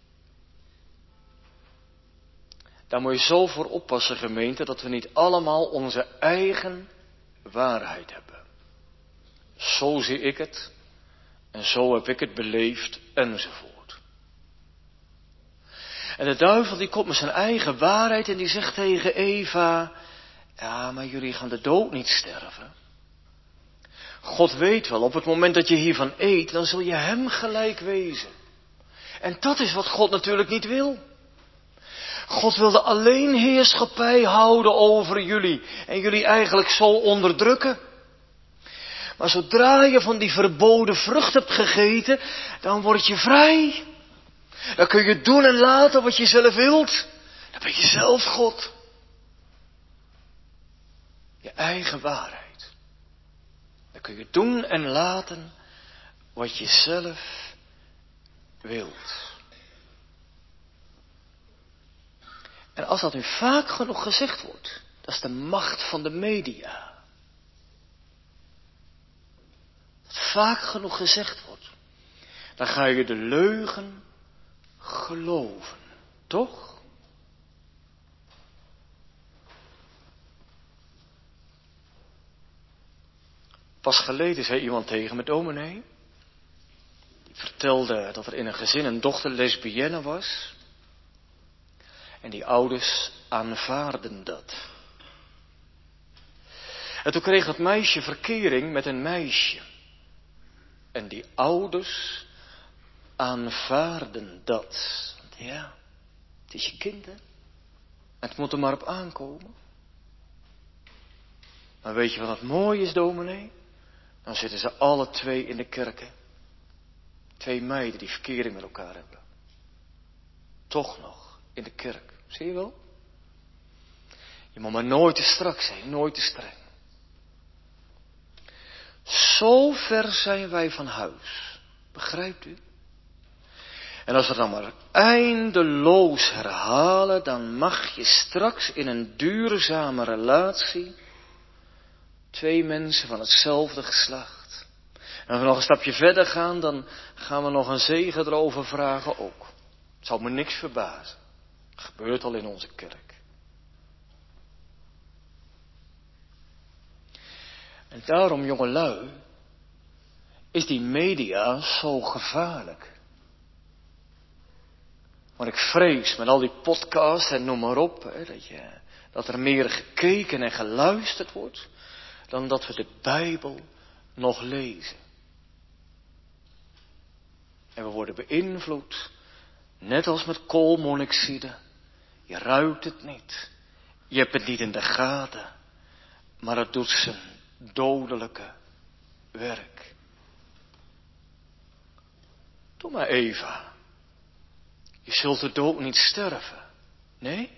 Daar moet je zo voor oppassen, gemeente, dat we niet allemaal onze eigen waarheid hebben. Zo zie ik het en zo heb ik het beleefd enzovoort. En de duivel die komt met zijn eigen waarheid en die zegt tegen Eva, ja, maar jullie gaan de dood niet sterven. God weet wel, op het moment dat je hiervan eet, dan zul je hem gelijk wezen. En dat is wat God natuurlijk niet wil. God wilde alleen heerschappij houden over jullie en jullie eigenlijk zo onderdrukken. Maar zodra je van die verboden vrucht hebt gegeten, dan word je vrij. Dan kun je doen en laten wat je zelf wilt. Dan ben je zelf God. Je eigen waarheid. Dan kun je doen en laten wat je zelf wilt. En als dat nu vaak genoeg gezegd wordt, dat is de macht van de media. Dat vaak genoeg gezegd wordt, dan ga je de leugen geloven, toch? Pas geleden zei iemand tegen me, dominee, die vertelde dat er in een gezin een dochter lesbienne was. En die ouders aanvaarden dat. En toen kreeg dat meisje verkering met een meisje. En die ouders aanvaarden dat. Want ja, het is je kind, hè. Het moet er maar op aankomen. Maar weet je wat het mooie is, dominee? Dan zitten ze alle twee in de kerk, hè. Twee meiden die verkering met elkaar hebben. Toch nog in de kerk. Zie je wel? Je moet maar nooit te strak zijn, nooit te streng. Zo ver zijn wij van huis. Begrijpt u? En als we dan maar eindeloos herhalen, dan mag je straks in een duurzame relatie twee mensen van hetzelfde geslacht. En als we nog een stapje verder gaan, dan gaan we nog een zegen erover vragen ook. Het zou me niks verbazen. Het gebeurt al in onze kerk. En daarom, jongelui, is die media zo gevaarlijk. Want ik vrees met al die podcasts en noem maar op, hè, dat, je, dat er meer gekeken en geluisterd wordt, dan dat we de Bijbel nog lezen. En we worden beïnvloed, net als met koolmonoxide. Je ruikt het niet, je hebt het niet in de gaten, maar het doet zijn dodelijke werk. Doe maar Eva. Je zult de dood niet sterven. Nee?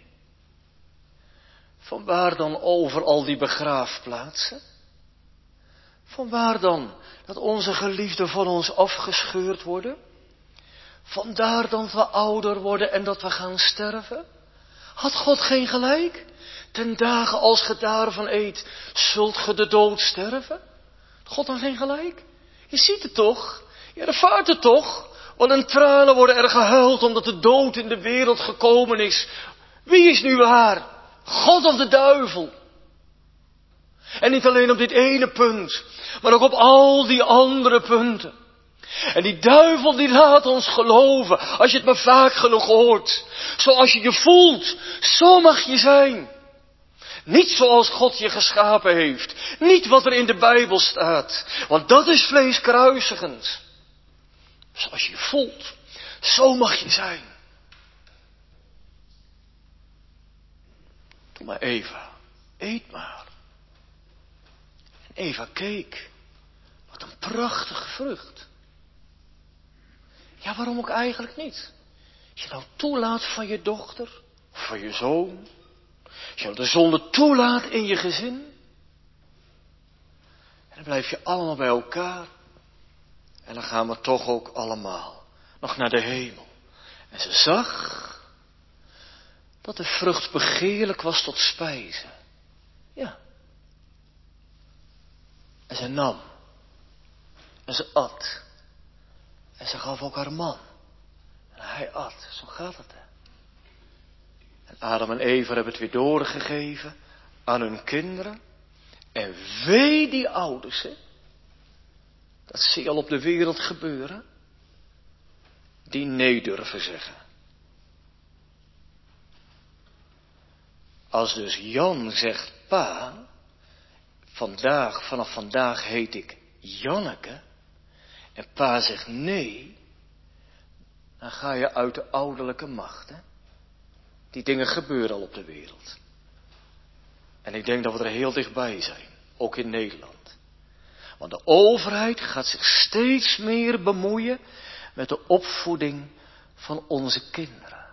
Vanwaar dan overal die begraafplaatsen? Vanwaar dan dat onze geliefden van ons afgescheurd worden? Vandaar dat we ouder worden en dat we gaan sterven? Had God geen gelijk? Ten dagen als ge daarvan eet, zult ge de dood sterven? Had God dan geen gelijk? Je ziet het toch? Je ervaart het toch? Want in tranen worden er gehuild omdat de dood in de wereld gekomen is. Wie is nu waar? God of de duivel? En niet alleen op dit ene punt, maar ook op al die andere punten. En die duivel die laat ons geloven, als je het maar vaak genoeg hoort. Zoals je je voelt, zo mag je zijn. Niet zoals God je geschapen heeft. Niet wat er in de Bijbel staat. Want dat is vleeskruisigend. Zoals je je voelt, zo mag je zijn. Doe maar Eva, eet maar. En Eva keek. Wat een prachtige vrucht. Ja, waarom ook eigenlijk niet? Als je nou toelaat van je dochter, of van je zoon. Als je nou de zonde toelaat in je gezin. En dan blijf je allemaal bij elkaar. En dan gaan we toch ook allemaal nog naar de hemel. En ze zag dat de vrucht begeerlijk was tot spijze. Ja. En ze nam. En ze at. En ze gaf ook haar man. En hij at. Zo gaat het, hè. En Adam en Eva hebben het weer doorgegeven aan hun kinderen. En wee die ouders, hè. Dat zie je al op de wereld gebeuren. Die nee durven zeggen. Als dus Jan zegt, pa, vandaag, vanaf vandaag heet ik Janneke. En pa zegt nee. Dan ga je uit de ouderlijke macht, hè. Die dingen gebeuren al op de wereld. En ik denk dat we er heel dichtbij zijn. Ook in Nederland. Want de overheid gaat zich steeds meer bemoeien met de opvoeding van onze kinderen.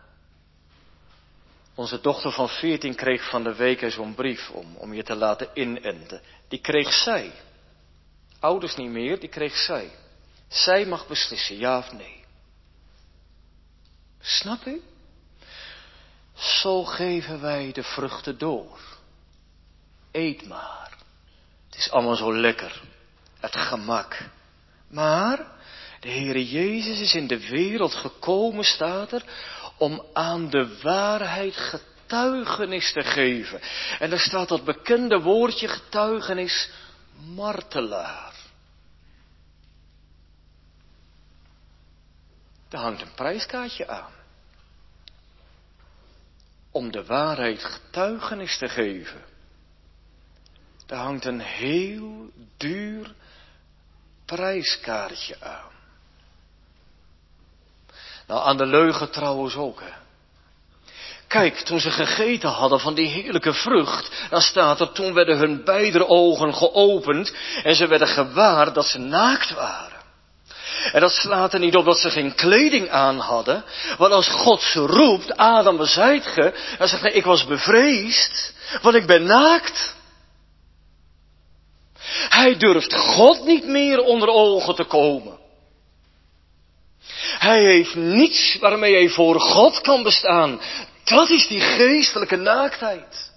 Onze dochter van veertien kreeg van de week zo'n brief om, om je te laten inenten. Die kreeg zij. Ouders niet meer, die kreeg zij. Zij mag beslissen, ja of nee. Snap u? zo geven wij de vruchten door. Eet maar. Het is allemaal zo lekker. Het gemak. Maar de Heere Jezus is in de wereld gekomen, staat er, om aan de waarheid getuigenis te geven. En daar staat dat bekende woordje getuigenis, martelaar. Daar hangt een prijskaartje aan. Om de waarheid getuigenis te geven. Daar hangt een heel duur prijskaartje aan. Nou, aan de leugen trouwens ook, hè. Kijk, toen ze gegeten hadden van die heerlijke vrucht, dan staat er, toen werden hun beide ogen geopend en ze werden gewaar dat ze naakt waren. En dat slaat er niet op dat ze geen kleding aan hadden, want als God ze roept, Adam, waar zijt ge? Dan zegt hij, ik was bevreesd, want ik ben naakt. Hij durft God niet meer onder ogen te komen. Hij heeft niets waarmee hij voor God kan bestaan. Dat is die geestelijke naaktheid.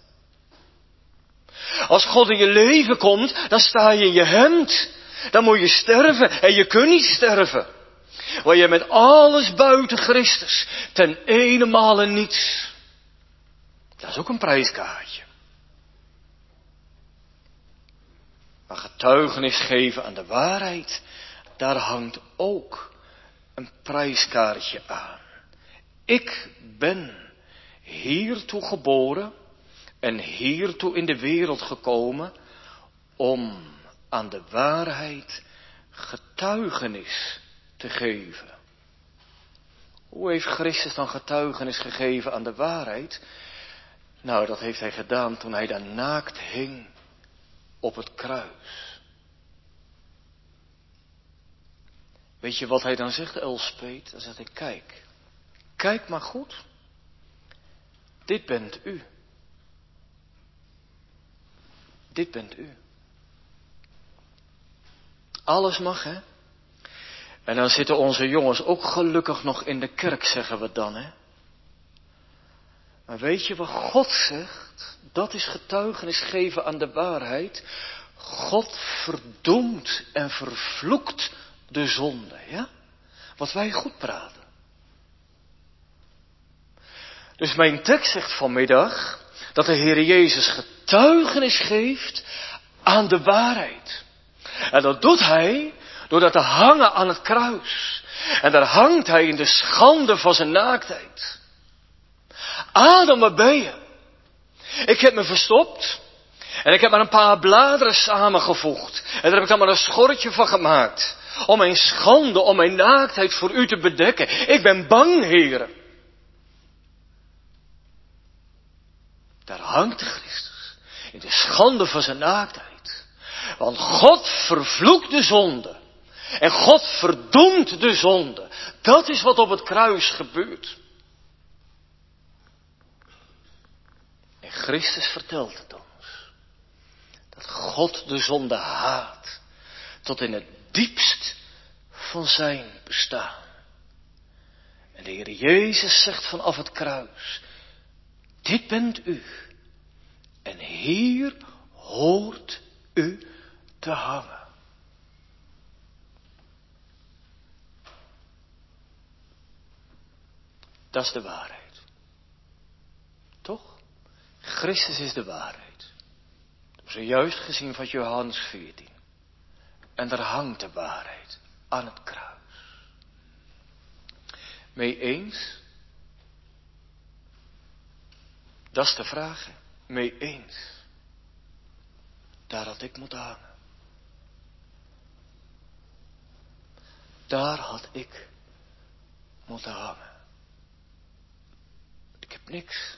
Als God in je leven komt, dan sta je in je hemd. Dan moet je sterven en je kunt niet sterven. Want je bent alles buiten Christus. Ten ene male niets. Dat is ook een prijskaartje. Maar getuigenis geven aan de waarheid, daar hangt ook een prijskaartje aan. Ik ben hiertoe geboren en hiertoe in de wereld gekomen om aan de waarheid getuigenis te geven. Hoe heeft Christus dan getuigenis gegeven aan de waarheid? Nou, dat heeft hij gedaan toen hij daar naakt hing op het kruis. Weet je wat hij dan zegt, Elspeet? Dan zegt hij, kijk, kijk maar goed. Dit bent u. Dit bent u. Alles mag, hè? En dan zitten onze jongens ook gelukkig nog in de kerk, zeggen we dan, hè? Maar weet je wat God zegt? Dat is getuigenis geven aan de waarheid. God verdoemt en vervloekt de zonde, ja? Wat wij goed praten. Dus mijn tekst zegt vanmiddag dat de Heer Jezus getuigenis geeft aan de waarheid. En dat doet hij door dat te hangen aan het kruis. En daar hangt hij in de schande van zijn naaktheid. Adam, waar ben je? Ik heb me verstopt. En ik heb maar een paar bladeren samengevoegd. En daar heb ik dan maar een schorretje van gemaakt. Om mijn schande, om mijn naaktheid voor u te bedekken. Ik ben bang, heren. Daar hangt de Christus. In de schande van zijn naaktheid. Want God vervloekt de zonde. En God verdoemt de zonde. Dat is wat op het kruis gebeurt. En Christus vertelt het ons. Dat God de zonde haat. Tot in het diepst van zijn bestaan. En de Heer Jezus zegt vanaf het kruis. Dit bent u. En hier hoort u te hangen. Dat is de waarheid. Toch? Christus is de waarheid. Zojuist gezien van Johannes veertien. En daar hangt de waarheid aan het kruis. Mee eens? Dat is de vraag. Mee eens? Daar had ik moeten hangen. Daar had ik moeten hangen. Ik heb niks.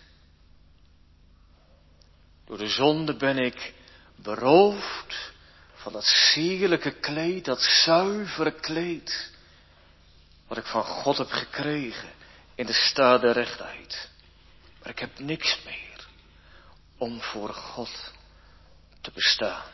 Door de zonde ben ik beroofd van dat sierlijke kleed, dat zuivere kleed, wat ik van God heb gekregen in de staat der rechtheid. Maar ik heb niks meer om voor God te bestaan.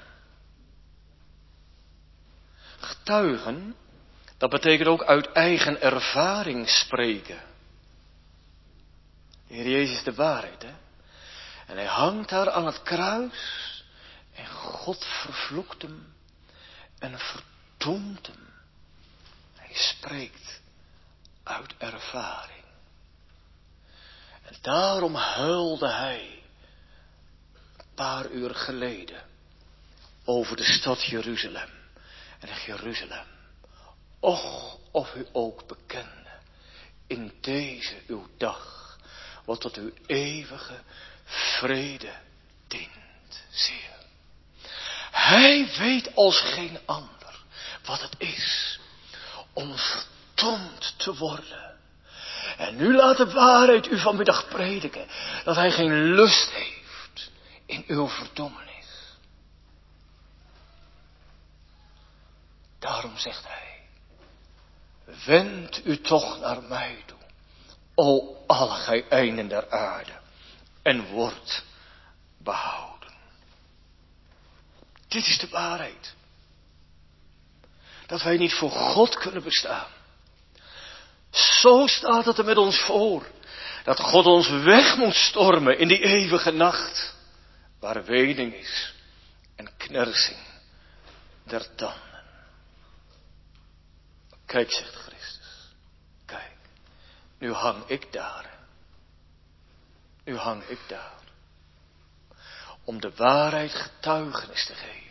Getuigen, dat betekent ook uit eigen ervaring spreken. Heer Jezus is de waarheid, hè. En hij hangt daar aan het kruis. En God vervloekt hem. En verdoemt hem. Hij spreekt uit ervaring. En daarom huilde hij een paar uur geleden over de stad Jeruzalem. En zegt Jeruzalem, och of u ook bekende in deze uw dag wat tot uw eeuwige vrede dient. Zie je. Hij weet als geen ander wat het is om verdomd te worden. En nu laat de waarheid u vanmiddag prediken dat hij geen lust heeft in uw verdommenis. Daarom zegt hij, wend u toch naar mij toe, o alle gij einden der aarde, en word behouden. Dit is de waarheid. Dat wij niet voor God kunnen bestaan. Zo staat het er met ons voor. Dat God ons weg moet stormen in die eeuwige nacht. Waar wening is en knersing der tanden. Kijk, zegt Christus. Kijk, nu hang ik daar. Nu hang ik daar. Om de waarheid getuigenis te geven.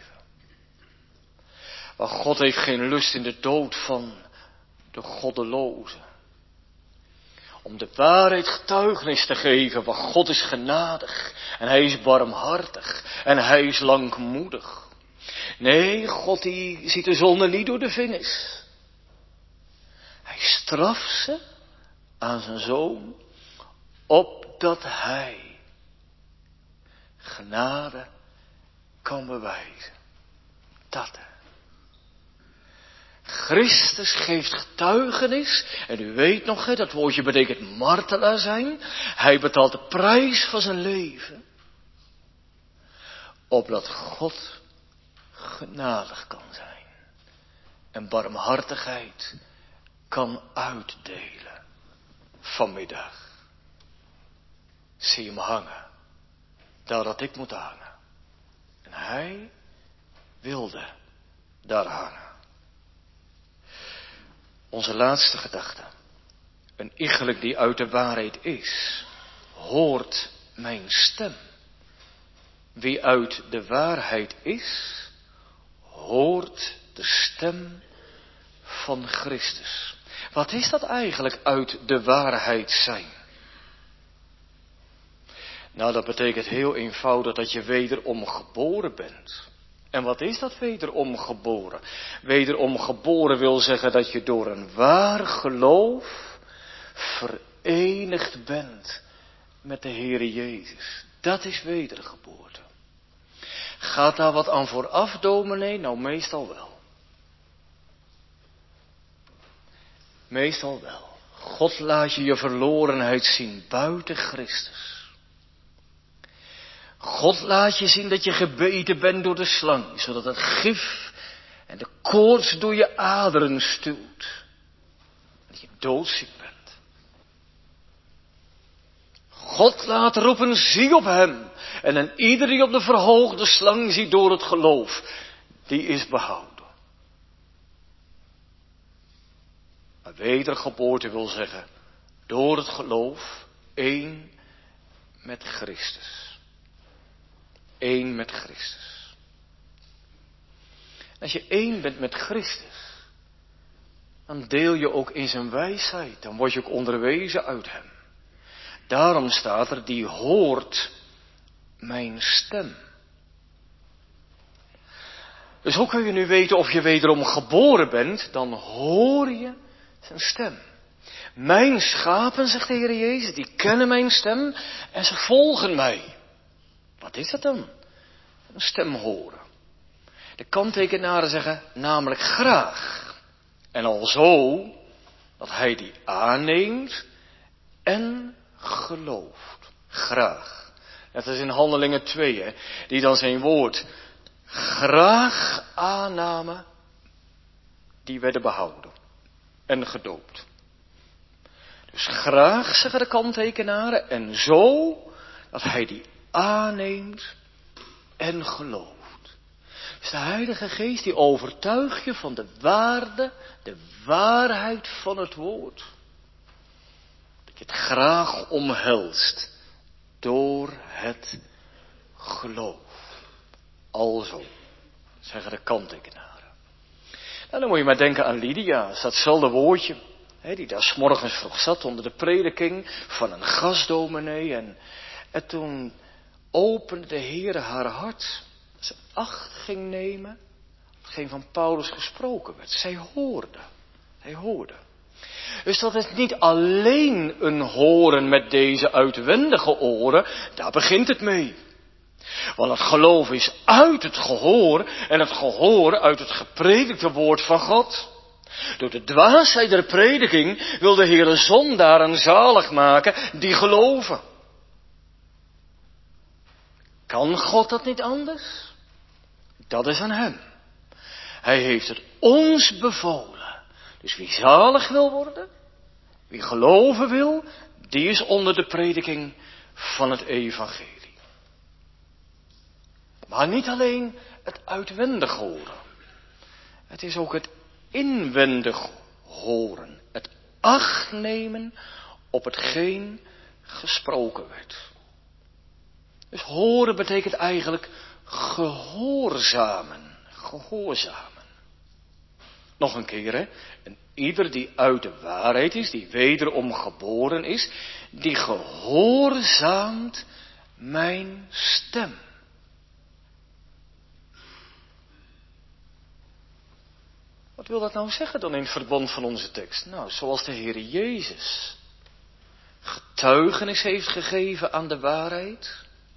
Maar God heeft geen lust in de dood van de goddelozen. Om de waarheid getuigenis te geven, want God is genadig. En hij is barmhartig. En hij is langmoedig. Nee, God die ziet de zonde niet door de vingers. Hij straft ze aan zijn zoon, opdat hij genade kan bewijzen. Dat. Christus geeft getuigenis. En u weet nog, hè, dat woordje betekent martelaar zijn. Hij betaalt de prijs van zijn leven. Opdat God genadig kan zijn. En barmhartigheid kan uitdelen. Vanmiddag. Zie hem hangen. Daar dat ik moet hangen. En hij wilde daar hangen. Onze laatste gedachte. Een iegelijk die uit de waarheid is, hoort mijn stem. Wie uit de waarheid is, hoort de stem van Christus. Wat is dat eigenlijk uit de waarheid zijn? Nou, dat betekent heel eenvoudig dat je wederom geboren bent. En wat is dat wederom geboren? Wederom geboren wil zeggen dat je door een waar geloof verenigd bent met de Heere Jezus. Dat is wedergeboorte. Gaat daar wat aan vooraf, dominee? Nou, meestal wel. Meestal wel. God laat je je verlorenheid zien buiten Christus. God laat je zien dat je gebeten bent door de slang, zodat het gif en de koorts door je aderen stuwt. Dat je doodziek bent. God laat roepen, zie op hem. En een ieder die op de verhoogde slang ziet door het geloof, die is behouden. Maar wedergeboorte wil zeggen, door het geloof, één met Christus. Eén met Christus. Als je één bent met Christus, dan deel je ook in zijn wijsheid. Dan word je ook onderwezen uit hem. Daarom staat er, die hoort mijn stem. Dus hoe kun je nu weten of je wederom geboren bent? Dan hoor je zijn stem. Mijn schapen, zegt de Heer Jezus, die kennen mijn stem en ze volgen mij. Wat is dat dan? Een stem horen. De kanttekenaren zeggen namelijk graag. En al zo dat hij die aanneemt en gelooft. Graag. Net als in Handelingen twee, hè, die dan zijn woord graag aannamen, die werden behouden en gedoopt. Dus graag, zeggen de kanttekenaren, en zo dat hij die aanneemt en gelooft. Dus de Heilige Geest die overtuigt je van de waarde, de waarheid van het woord. Dat je het graag omhelst door het geloof. Alzo, zeggen de kanttekenaren. Nou, dan moet je maar denken aan Lydia, dat is datzelfde woordje. Hè, die daar 's morgens vroeg zat onder de prediking van een gastdominee. En, en toen opende de Heere haar hart. Ze acht ging nemen. Hetgeen van Paulus gesproken werd. Zij hoorde. Hij hoorde. Dus dat is niet alleen een horen met deze uitwendige oren. Daar begint het mee. Want het geloof is uit het gehoor. En het gehoor uit het gepredikte woord van God. Door de dwaasheid der prediking wil de Heere zondaren zalig maken die geloven. Kan God dat niet anders? Dat is aan hem. Hij heeft het ons bevolen. Dus wie zalig wil worden, wie geloven wil, die is onder de prediking van het evangelie. Maar niet alleen het uitwendig horen. Het is ook het inwendig horen. Het acht nemen op hetgeen gesproken werd. Dus horen betekent eigenlijk gehoorzamen. Gehoorzamen. Nog een keer, hè. En ieder die uit de waarheid is, die wederom geboren is, die gehoorzaamt mijn stem. Wat wil dat nou zeggen dan in het verband van onze tekst? Nou, zoals de Heer Jezus getuigenis heeft gegeven aan de waarheid,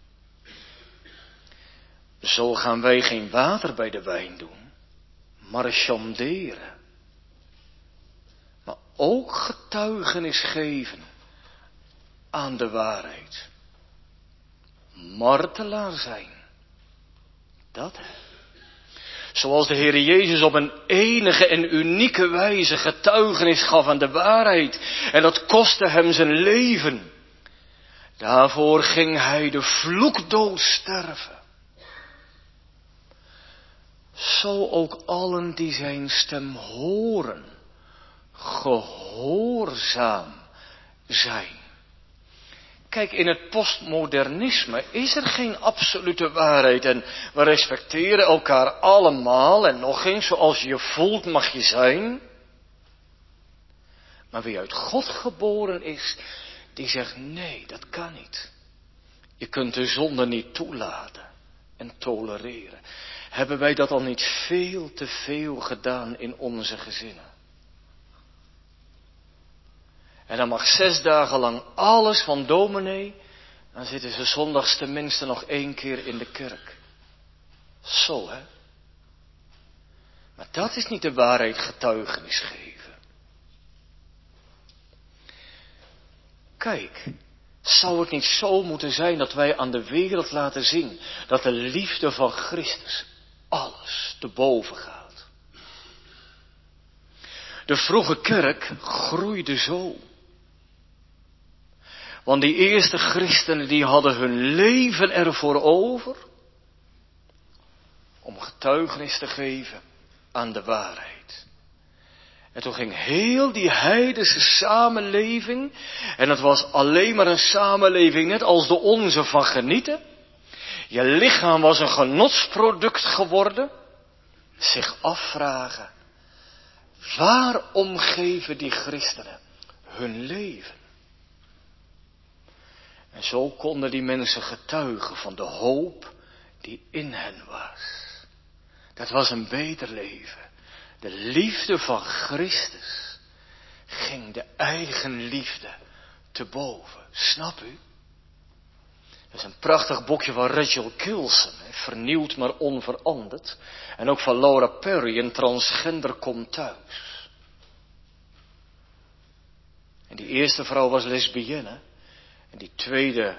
zo gaan wij geen water bij de wijn doen, marchanderen. Maar ook getuigenis geven aan de waarheid. Martelaar zijn. Dat hè. Zoals de Heer Jezus op een enige en unieke wijze getuigenis gaf aan de waarheid. En dat kostte hem zijn leven. Daarvoor ging hij de vloekdood sterven. Zo ook allen die zijn stem horen, gehoorzaam zijn. Kijk, in het postmodernisme is er geen absolute waarheid en we respecteren elkaar allemaal en nog eens zoals je je voelt mag je zijn. Maar wie uit God geboren is, die zegt nee, dat kan niet. Je kunt de zonde niet toelaten en tolereren. Hebben wij dat al niet veel te veel gedaan in onze gezinnen? En dan mag zes dagen lang alles van dominee, dan zitten ze zondags tenminste nog één keer in de kerk. Zo hè. Maar dat is niet de waarheid getuigenis geven. Kijk, zou het niet zo moeten zijn dat wij aan de wereld laten zien dat de liefde van Christus alles te boven gaat. De vroege kerk groeide zo. Want die eerste christenen die hadden hun leven ervoor over om getuigenis te geven aan de waarheid. En toen ging heel die heidense samenleving, en het was alleen maar een samenleving net als de onze van genieten. Je lichaam was een genotsproduct geworden. Zich afvragen, waarom geven die christenen hun leven? En zo konden die mensen getuigen van de hoop die in hen was. Dat was een beter leven. De liefde van Christus ging de eigen liefde te boven. Snap u? Dat is een prachtig boekje van Rachel Kilson. Vernieuwd maar onveranderd. En ook van Laura Perry, een transgender komt thuis. En die eerste vrouw was lesbienne. En die tweede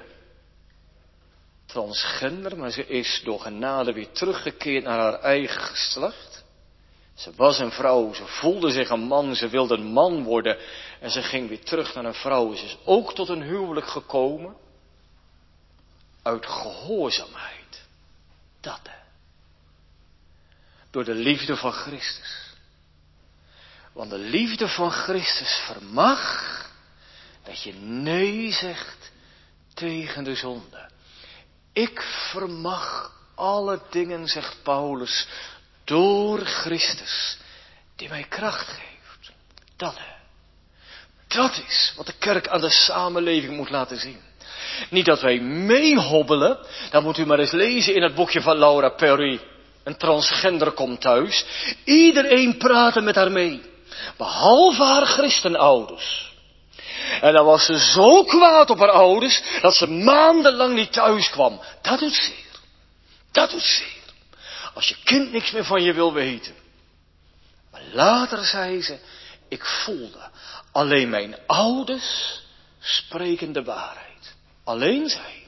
transgender, maar ze is door genade weer teruggekeerd naar haar eigen geslacht. Ze was een vrouw, ze voelde zich een man, ze wilde een man worden en ze ging weer terug naar een vrouw. Ze is ook tot een huwelijk gekomen uit gehoorzaamheid. Dat hè. Door de liefde van Christus. Want de liefde van Christus vermag dat je nee zegt tegen de zonde. Ik vermag alle dingen, zegt Paulus, door Christus, die mij kracht geeft. Dat hè. Dat is wat de kerk aan de samenleving moet laten zien. Niet dat wij meehobbelen, dan moet u maar eens lezen in het boekje van Laura Perry. Een transgender komt thuis. Iedereen praatte met haar mee. Behalve haar christenouders. En dan was ze zo kwaad op haar ouders, dat ze maandenlang niet thuis kwam. Dat doet zeer. Dat doet zeer. Als je kind niks meer van je wil weten. Maar later zei ze, ik voelde, alleen mijn ouders spreken de waarheid. Alleen zij.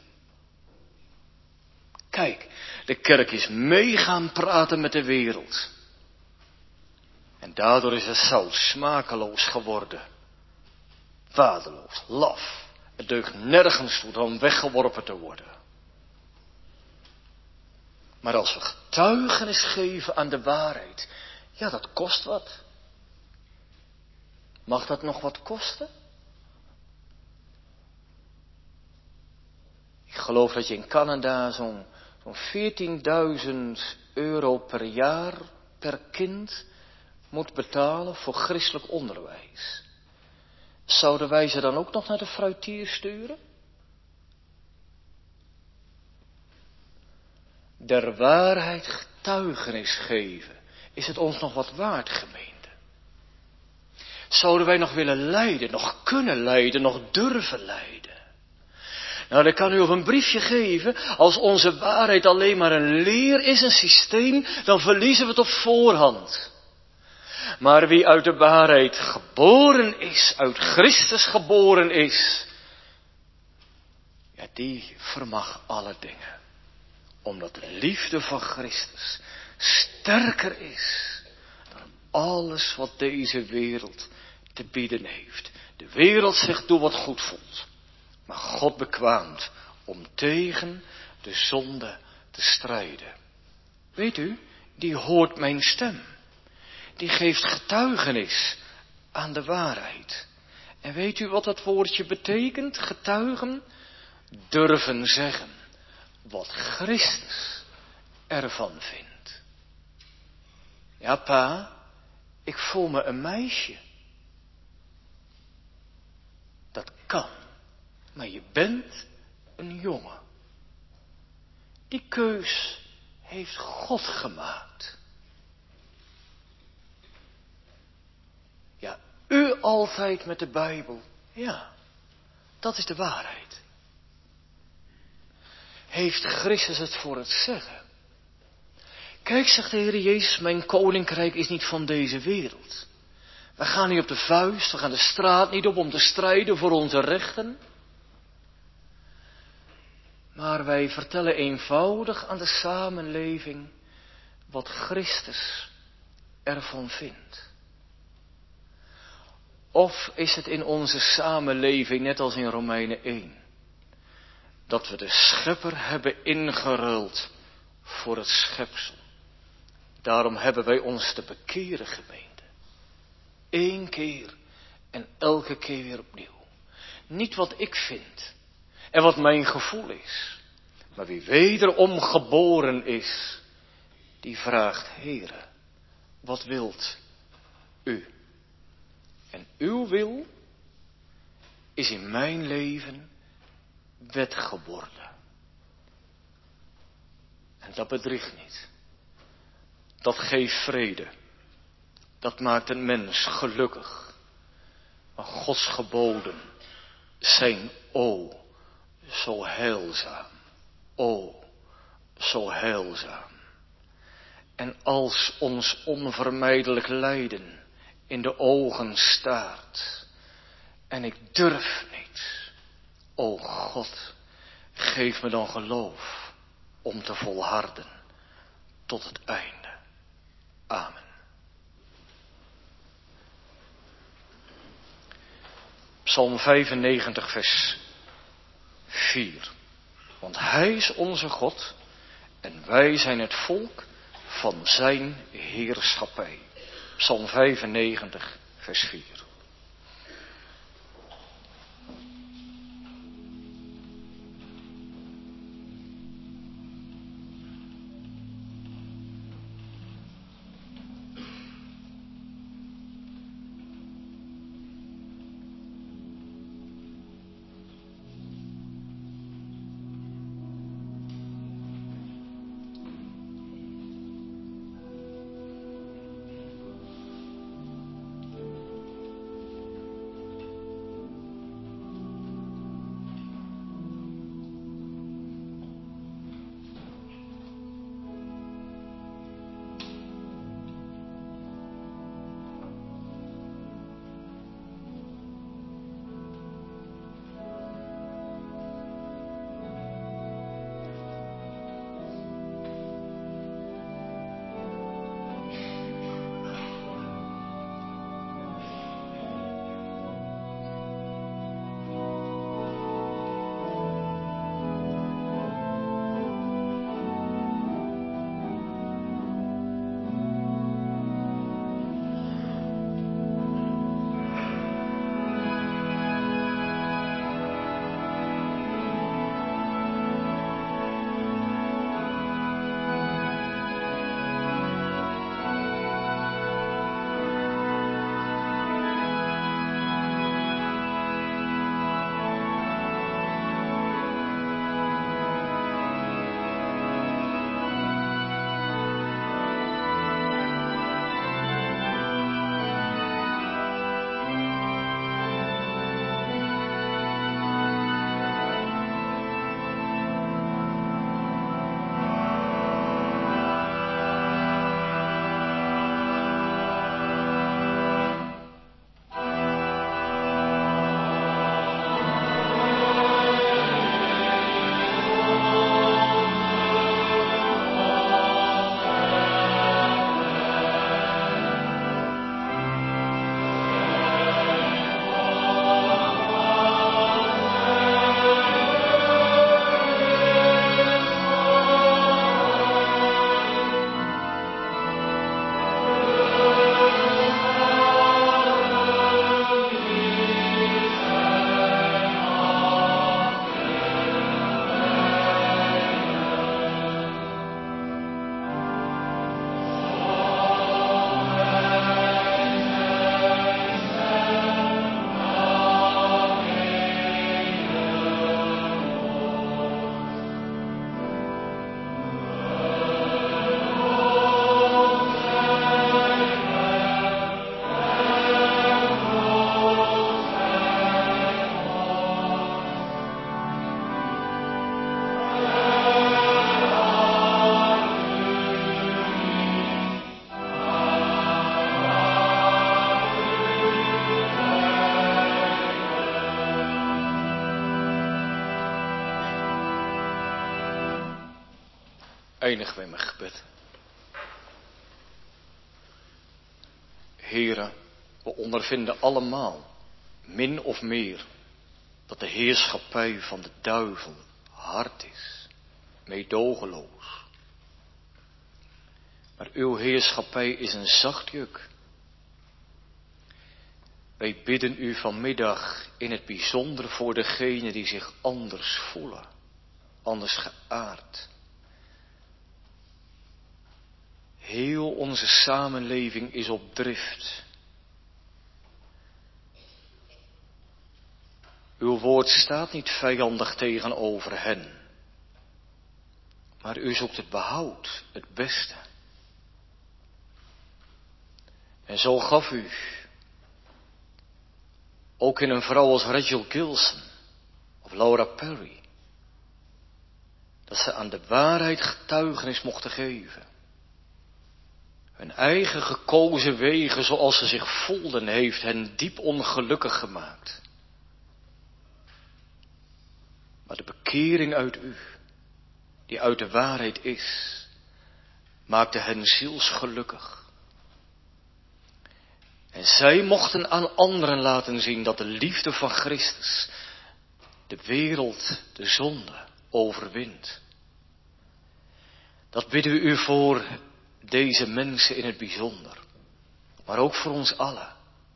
Kijk, de kerk is mee gaan praten met de wereld. En daardoor is het zout smakeloos geworden. Waardeloos, laf. Het deugt nergens toe dan weggeworpen te worden. Maar als we getuigenis geven aan de waarheid, ja, dat kost wat. Mag dat nog wat kosten? Ik geloof dat je in Canada zo'n zo'n veertienduizend euro per jaar per kind moet betalen voor christelijk onderwijs. Zouden wij ze dan ook nog naar de fruitier sturen? Der waarheid getuigenis geven. Is het ons nog wat waard, gemeente? Zouden wij nog willen lijden, nog kunnen lijden, nog durven lijden? Nou, dat kan u op een briefje geven. Als onze waarheid alleen maar een leer is, een systeem, dan verliezen we het op voorhand. Maar wie uit de waarheid geboren is, uit Christus geboren is, ja, die vermag alle dingen. Omdat de liefde van Christus sterker is dan alles wat deze wereld te bieden heeft. De wereld zegt, doe wat goed voelt. Maar God bekwaamt om tegen de zonde te strijden. Weet u, die hoort mijn stem. Die geeft getuigenis aan de waarheid. En weet u wat dat woordje betekent, getuigen? Durven zeggen wat Christus ervan vindt. Ja, pa, ik voel me een meisje. Dat kan, maar je bent een jongen. Die keus heeft God gemaakt. Ja, u altijd met de Bijbel. Ja, dat is de waarheid. Heeft Christus het voor het zeggen? Kijk, zegt de Heer Jezus, mijn koninkrijk is niet van deze wereld. We gaan niet op de vuist, we gaan de straat niet op om te strijden voor onze rechten. Maar wij vertellen eenvoudig aan de samenleving wat Christus ervan vindt. Of is het in onze samenleving net als in Romeinen één, dat we de schepper hebben ingeruild voor het schepsel. Daarom hebben wij ons te bekeren, gemeente. Eén keer en elke keer weer opnieuw. Niet wat ik vind en wat mijn gevoel is. Maar wie wederom geboren is, die vraagt, Heere, wat wilt u? En uw wil is in mijn leven wet geworden. En dat bedriegt niet. Dat geeft vrede. Dat maakt een mens gelukkig. Maar Gods geboden zijn o zo heilzaam. O zo heilzaam. En als ons onvermijdelijk lijden in de ogen staart en ik durf niet, o God, geef me dan geloof om te volharden tot het einde. Amen. Psalm vijfennegentig, vers vier. Want hij is onze God en wij zijn het volk van zijn heerschappij. Psalm vijfennegentig, vers vier. Eindigen wij met gebed. Heere, we ondervinden allemaal, min of meer, dat de heerschappij van de duivel hard is, meedogenloos. Maar uw heerschappij is een zacht juk. Wij bidden u vanmiddag in het bijzonder voor degenen die zich anders voelen, anders geaard. Heel onze samenleving is op drift. Uw woord staat niet vijandig tegenover hen, maar u zoekt het behoud, het beste. En zo gaf u, ook in een vrouw als Rachel Gilson of Laura Perry, dat ze aan de waarheid getuigenis mochten geven. Hun eigen gekozen wegen zoals ze zich voelden heeft hen diep ongelukkig gemaakt. Maar de bekering uit u, die uit de waarheid is, maakte hen zielsgelukkig. En zij mochten aan anderen laten zien dat de liefde van Christus de wereld, de zonde, overwint. Dat bidden we u voor deze mensen in het bijzonder, maar ook voor ons allen.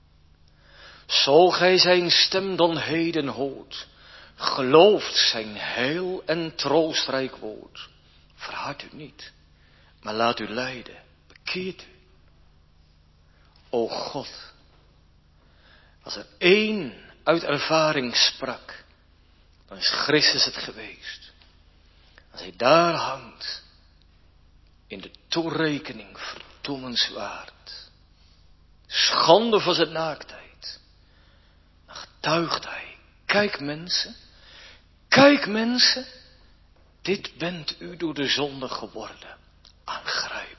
Zo gij zijn stem dan heden hoort, gelooft zijn heil en troostrijk woord. Verhard u niet, maar laat u leiden, bekeert u. O God, als er één uit ervaring sprak, dan is Christus het geweest. Als hij daar hangt, in de toerekening verdoemenswaard, schande van zijn naaktheid, dan getuigt hij, kijk mensen, kijk mensen, dit bent u door de zonde geworden, aangrijpend.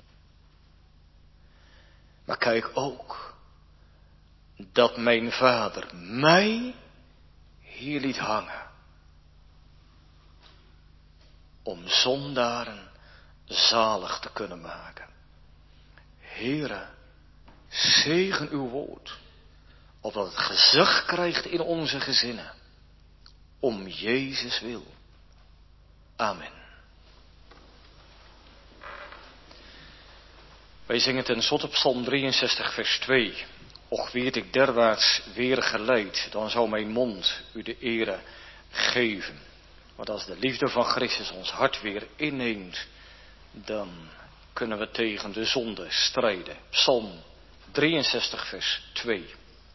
Maar kijk ook, dat mijn Vader mij hier liet hangen, om zondaren zalig te kunnen maken. Heere, zegen uw woord, opdat het gezag krijgt in onze gezinnen, om Jezus wil. Amen. Wij zingen ten slotte Psalm drieënzestig vers twee. Och weet ik derwaarts weer geleid, dan zou mijn mond u de ere geven. Want als de liefde van Christus ons hart weer inneemt, dan kunnen we tegen de zonde strijden. Psalm drieënzestig vers twee.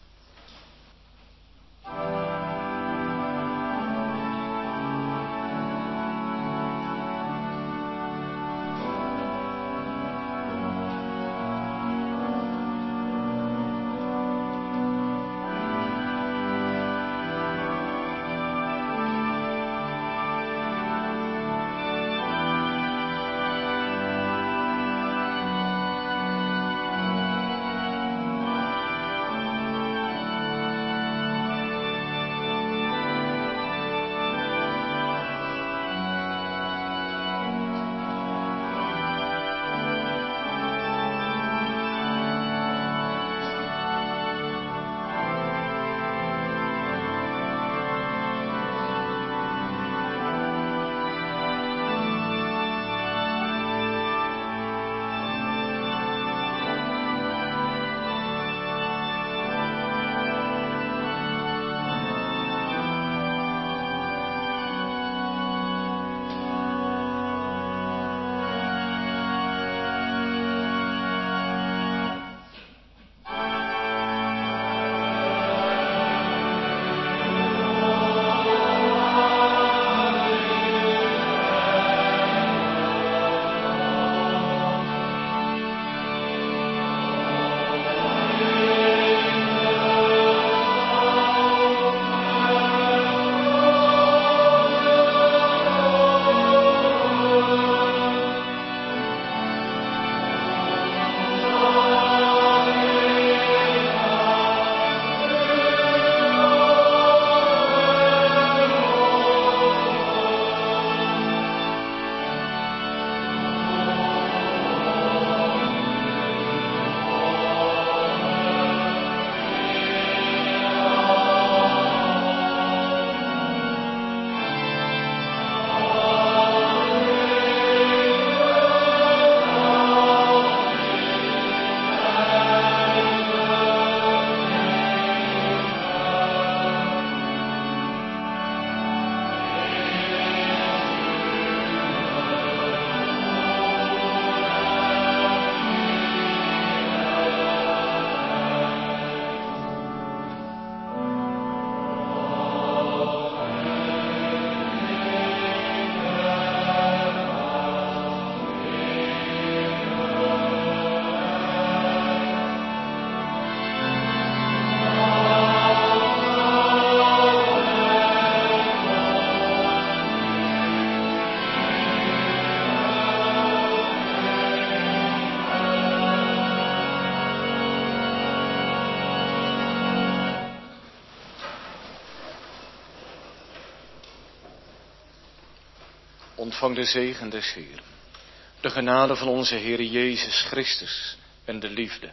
Ontvang de zegen des Heeren, de genade van onze Heer Jezus Christus en de liefde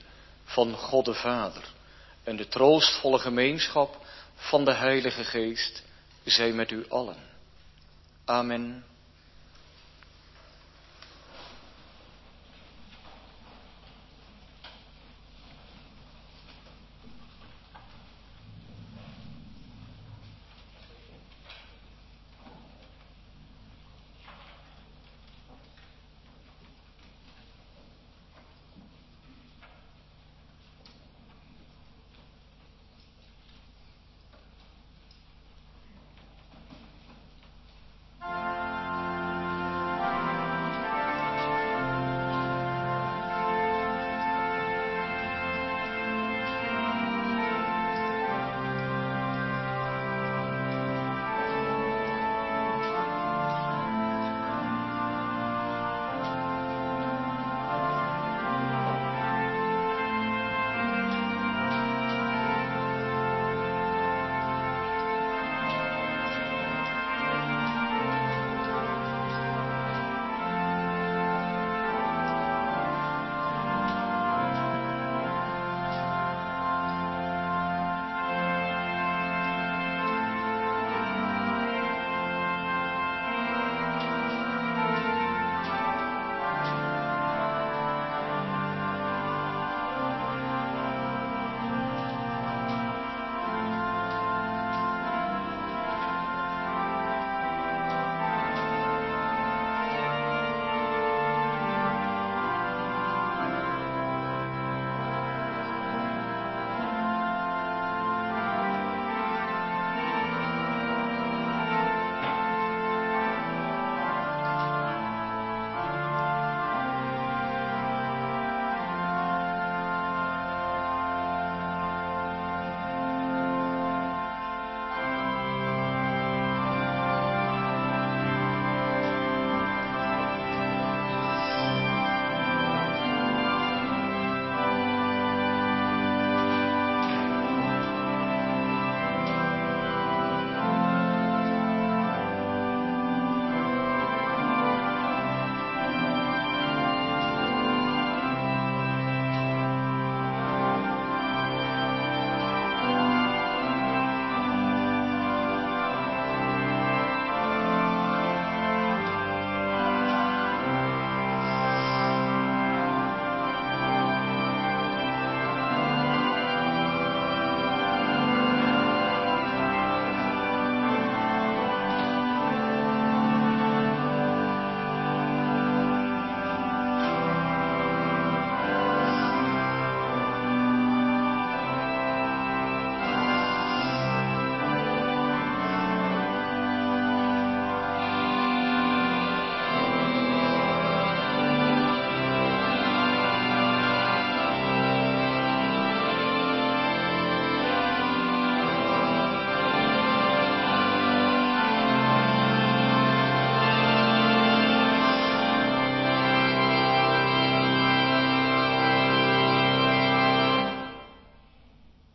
van God de Vader en de troostvolle gemeenschap van de Heilige Geest zij met u allen. Amen.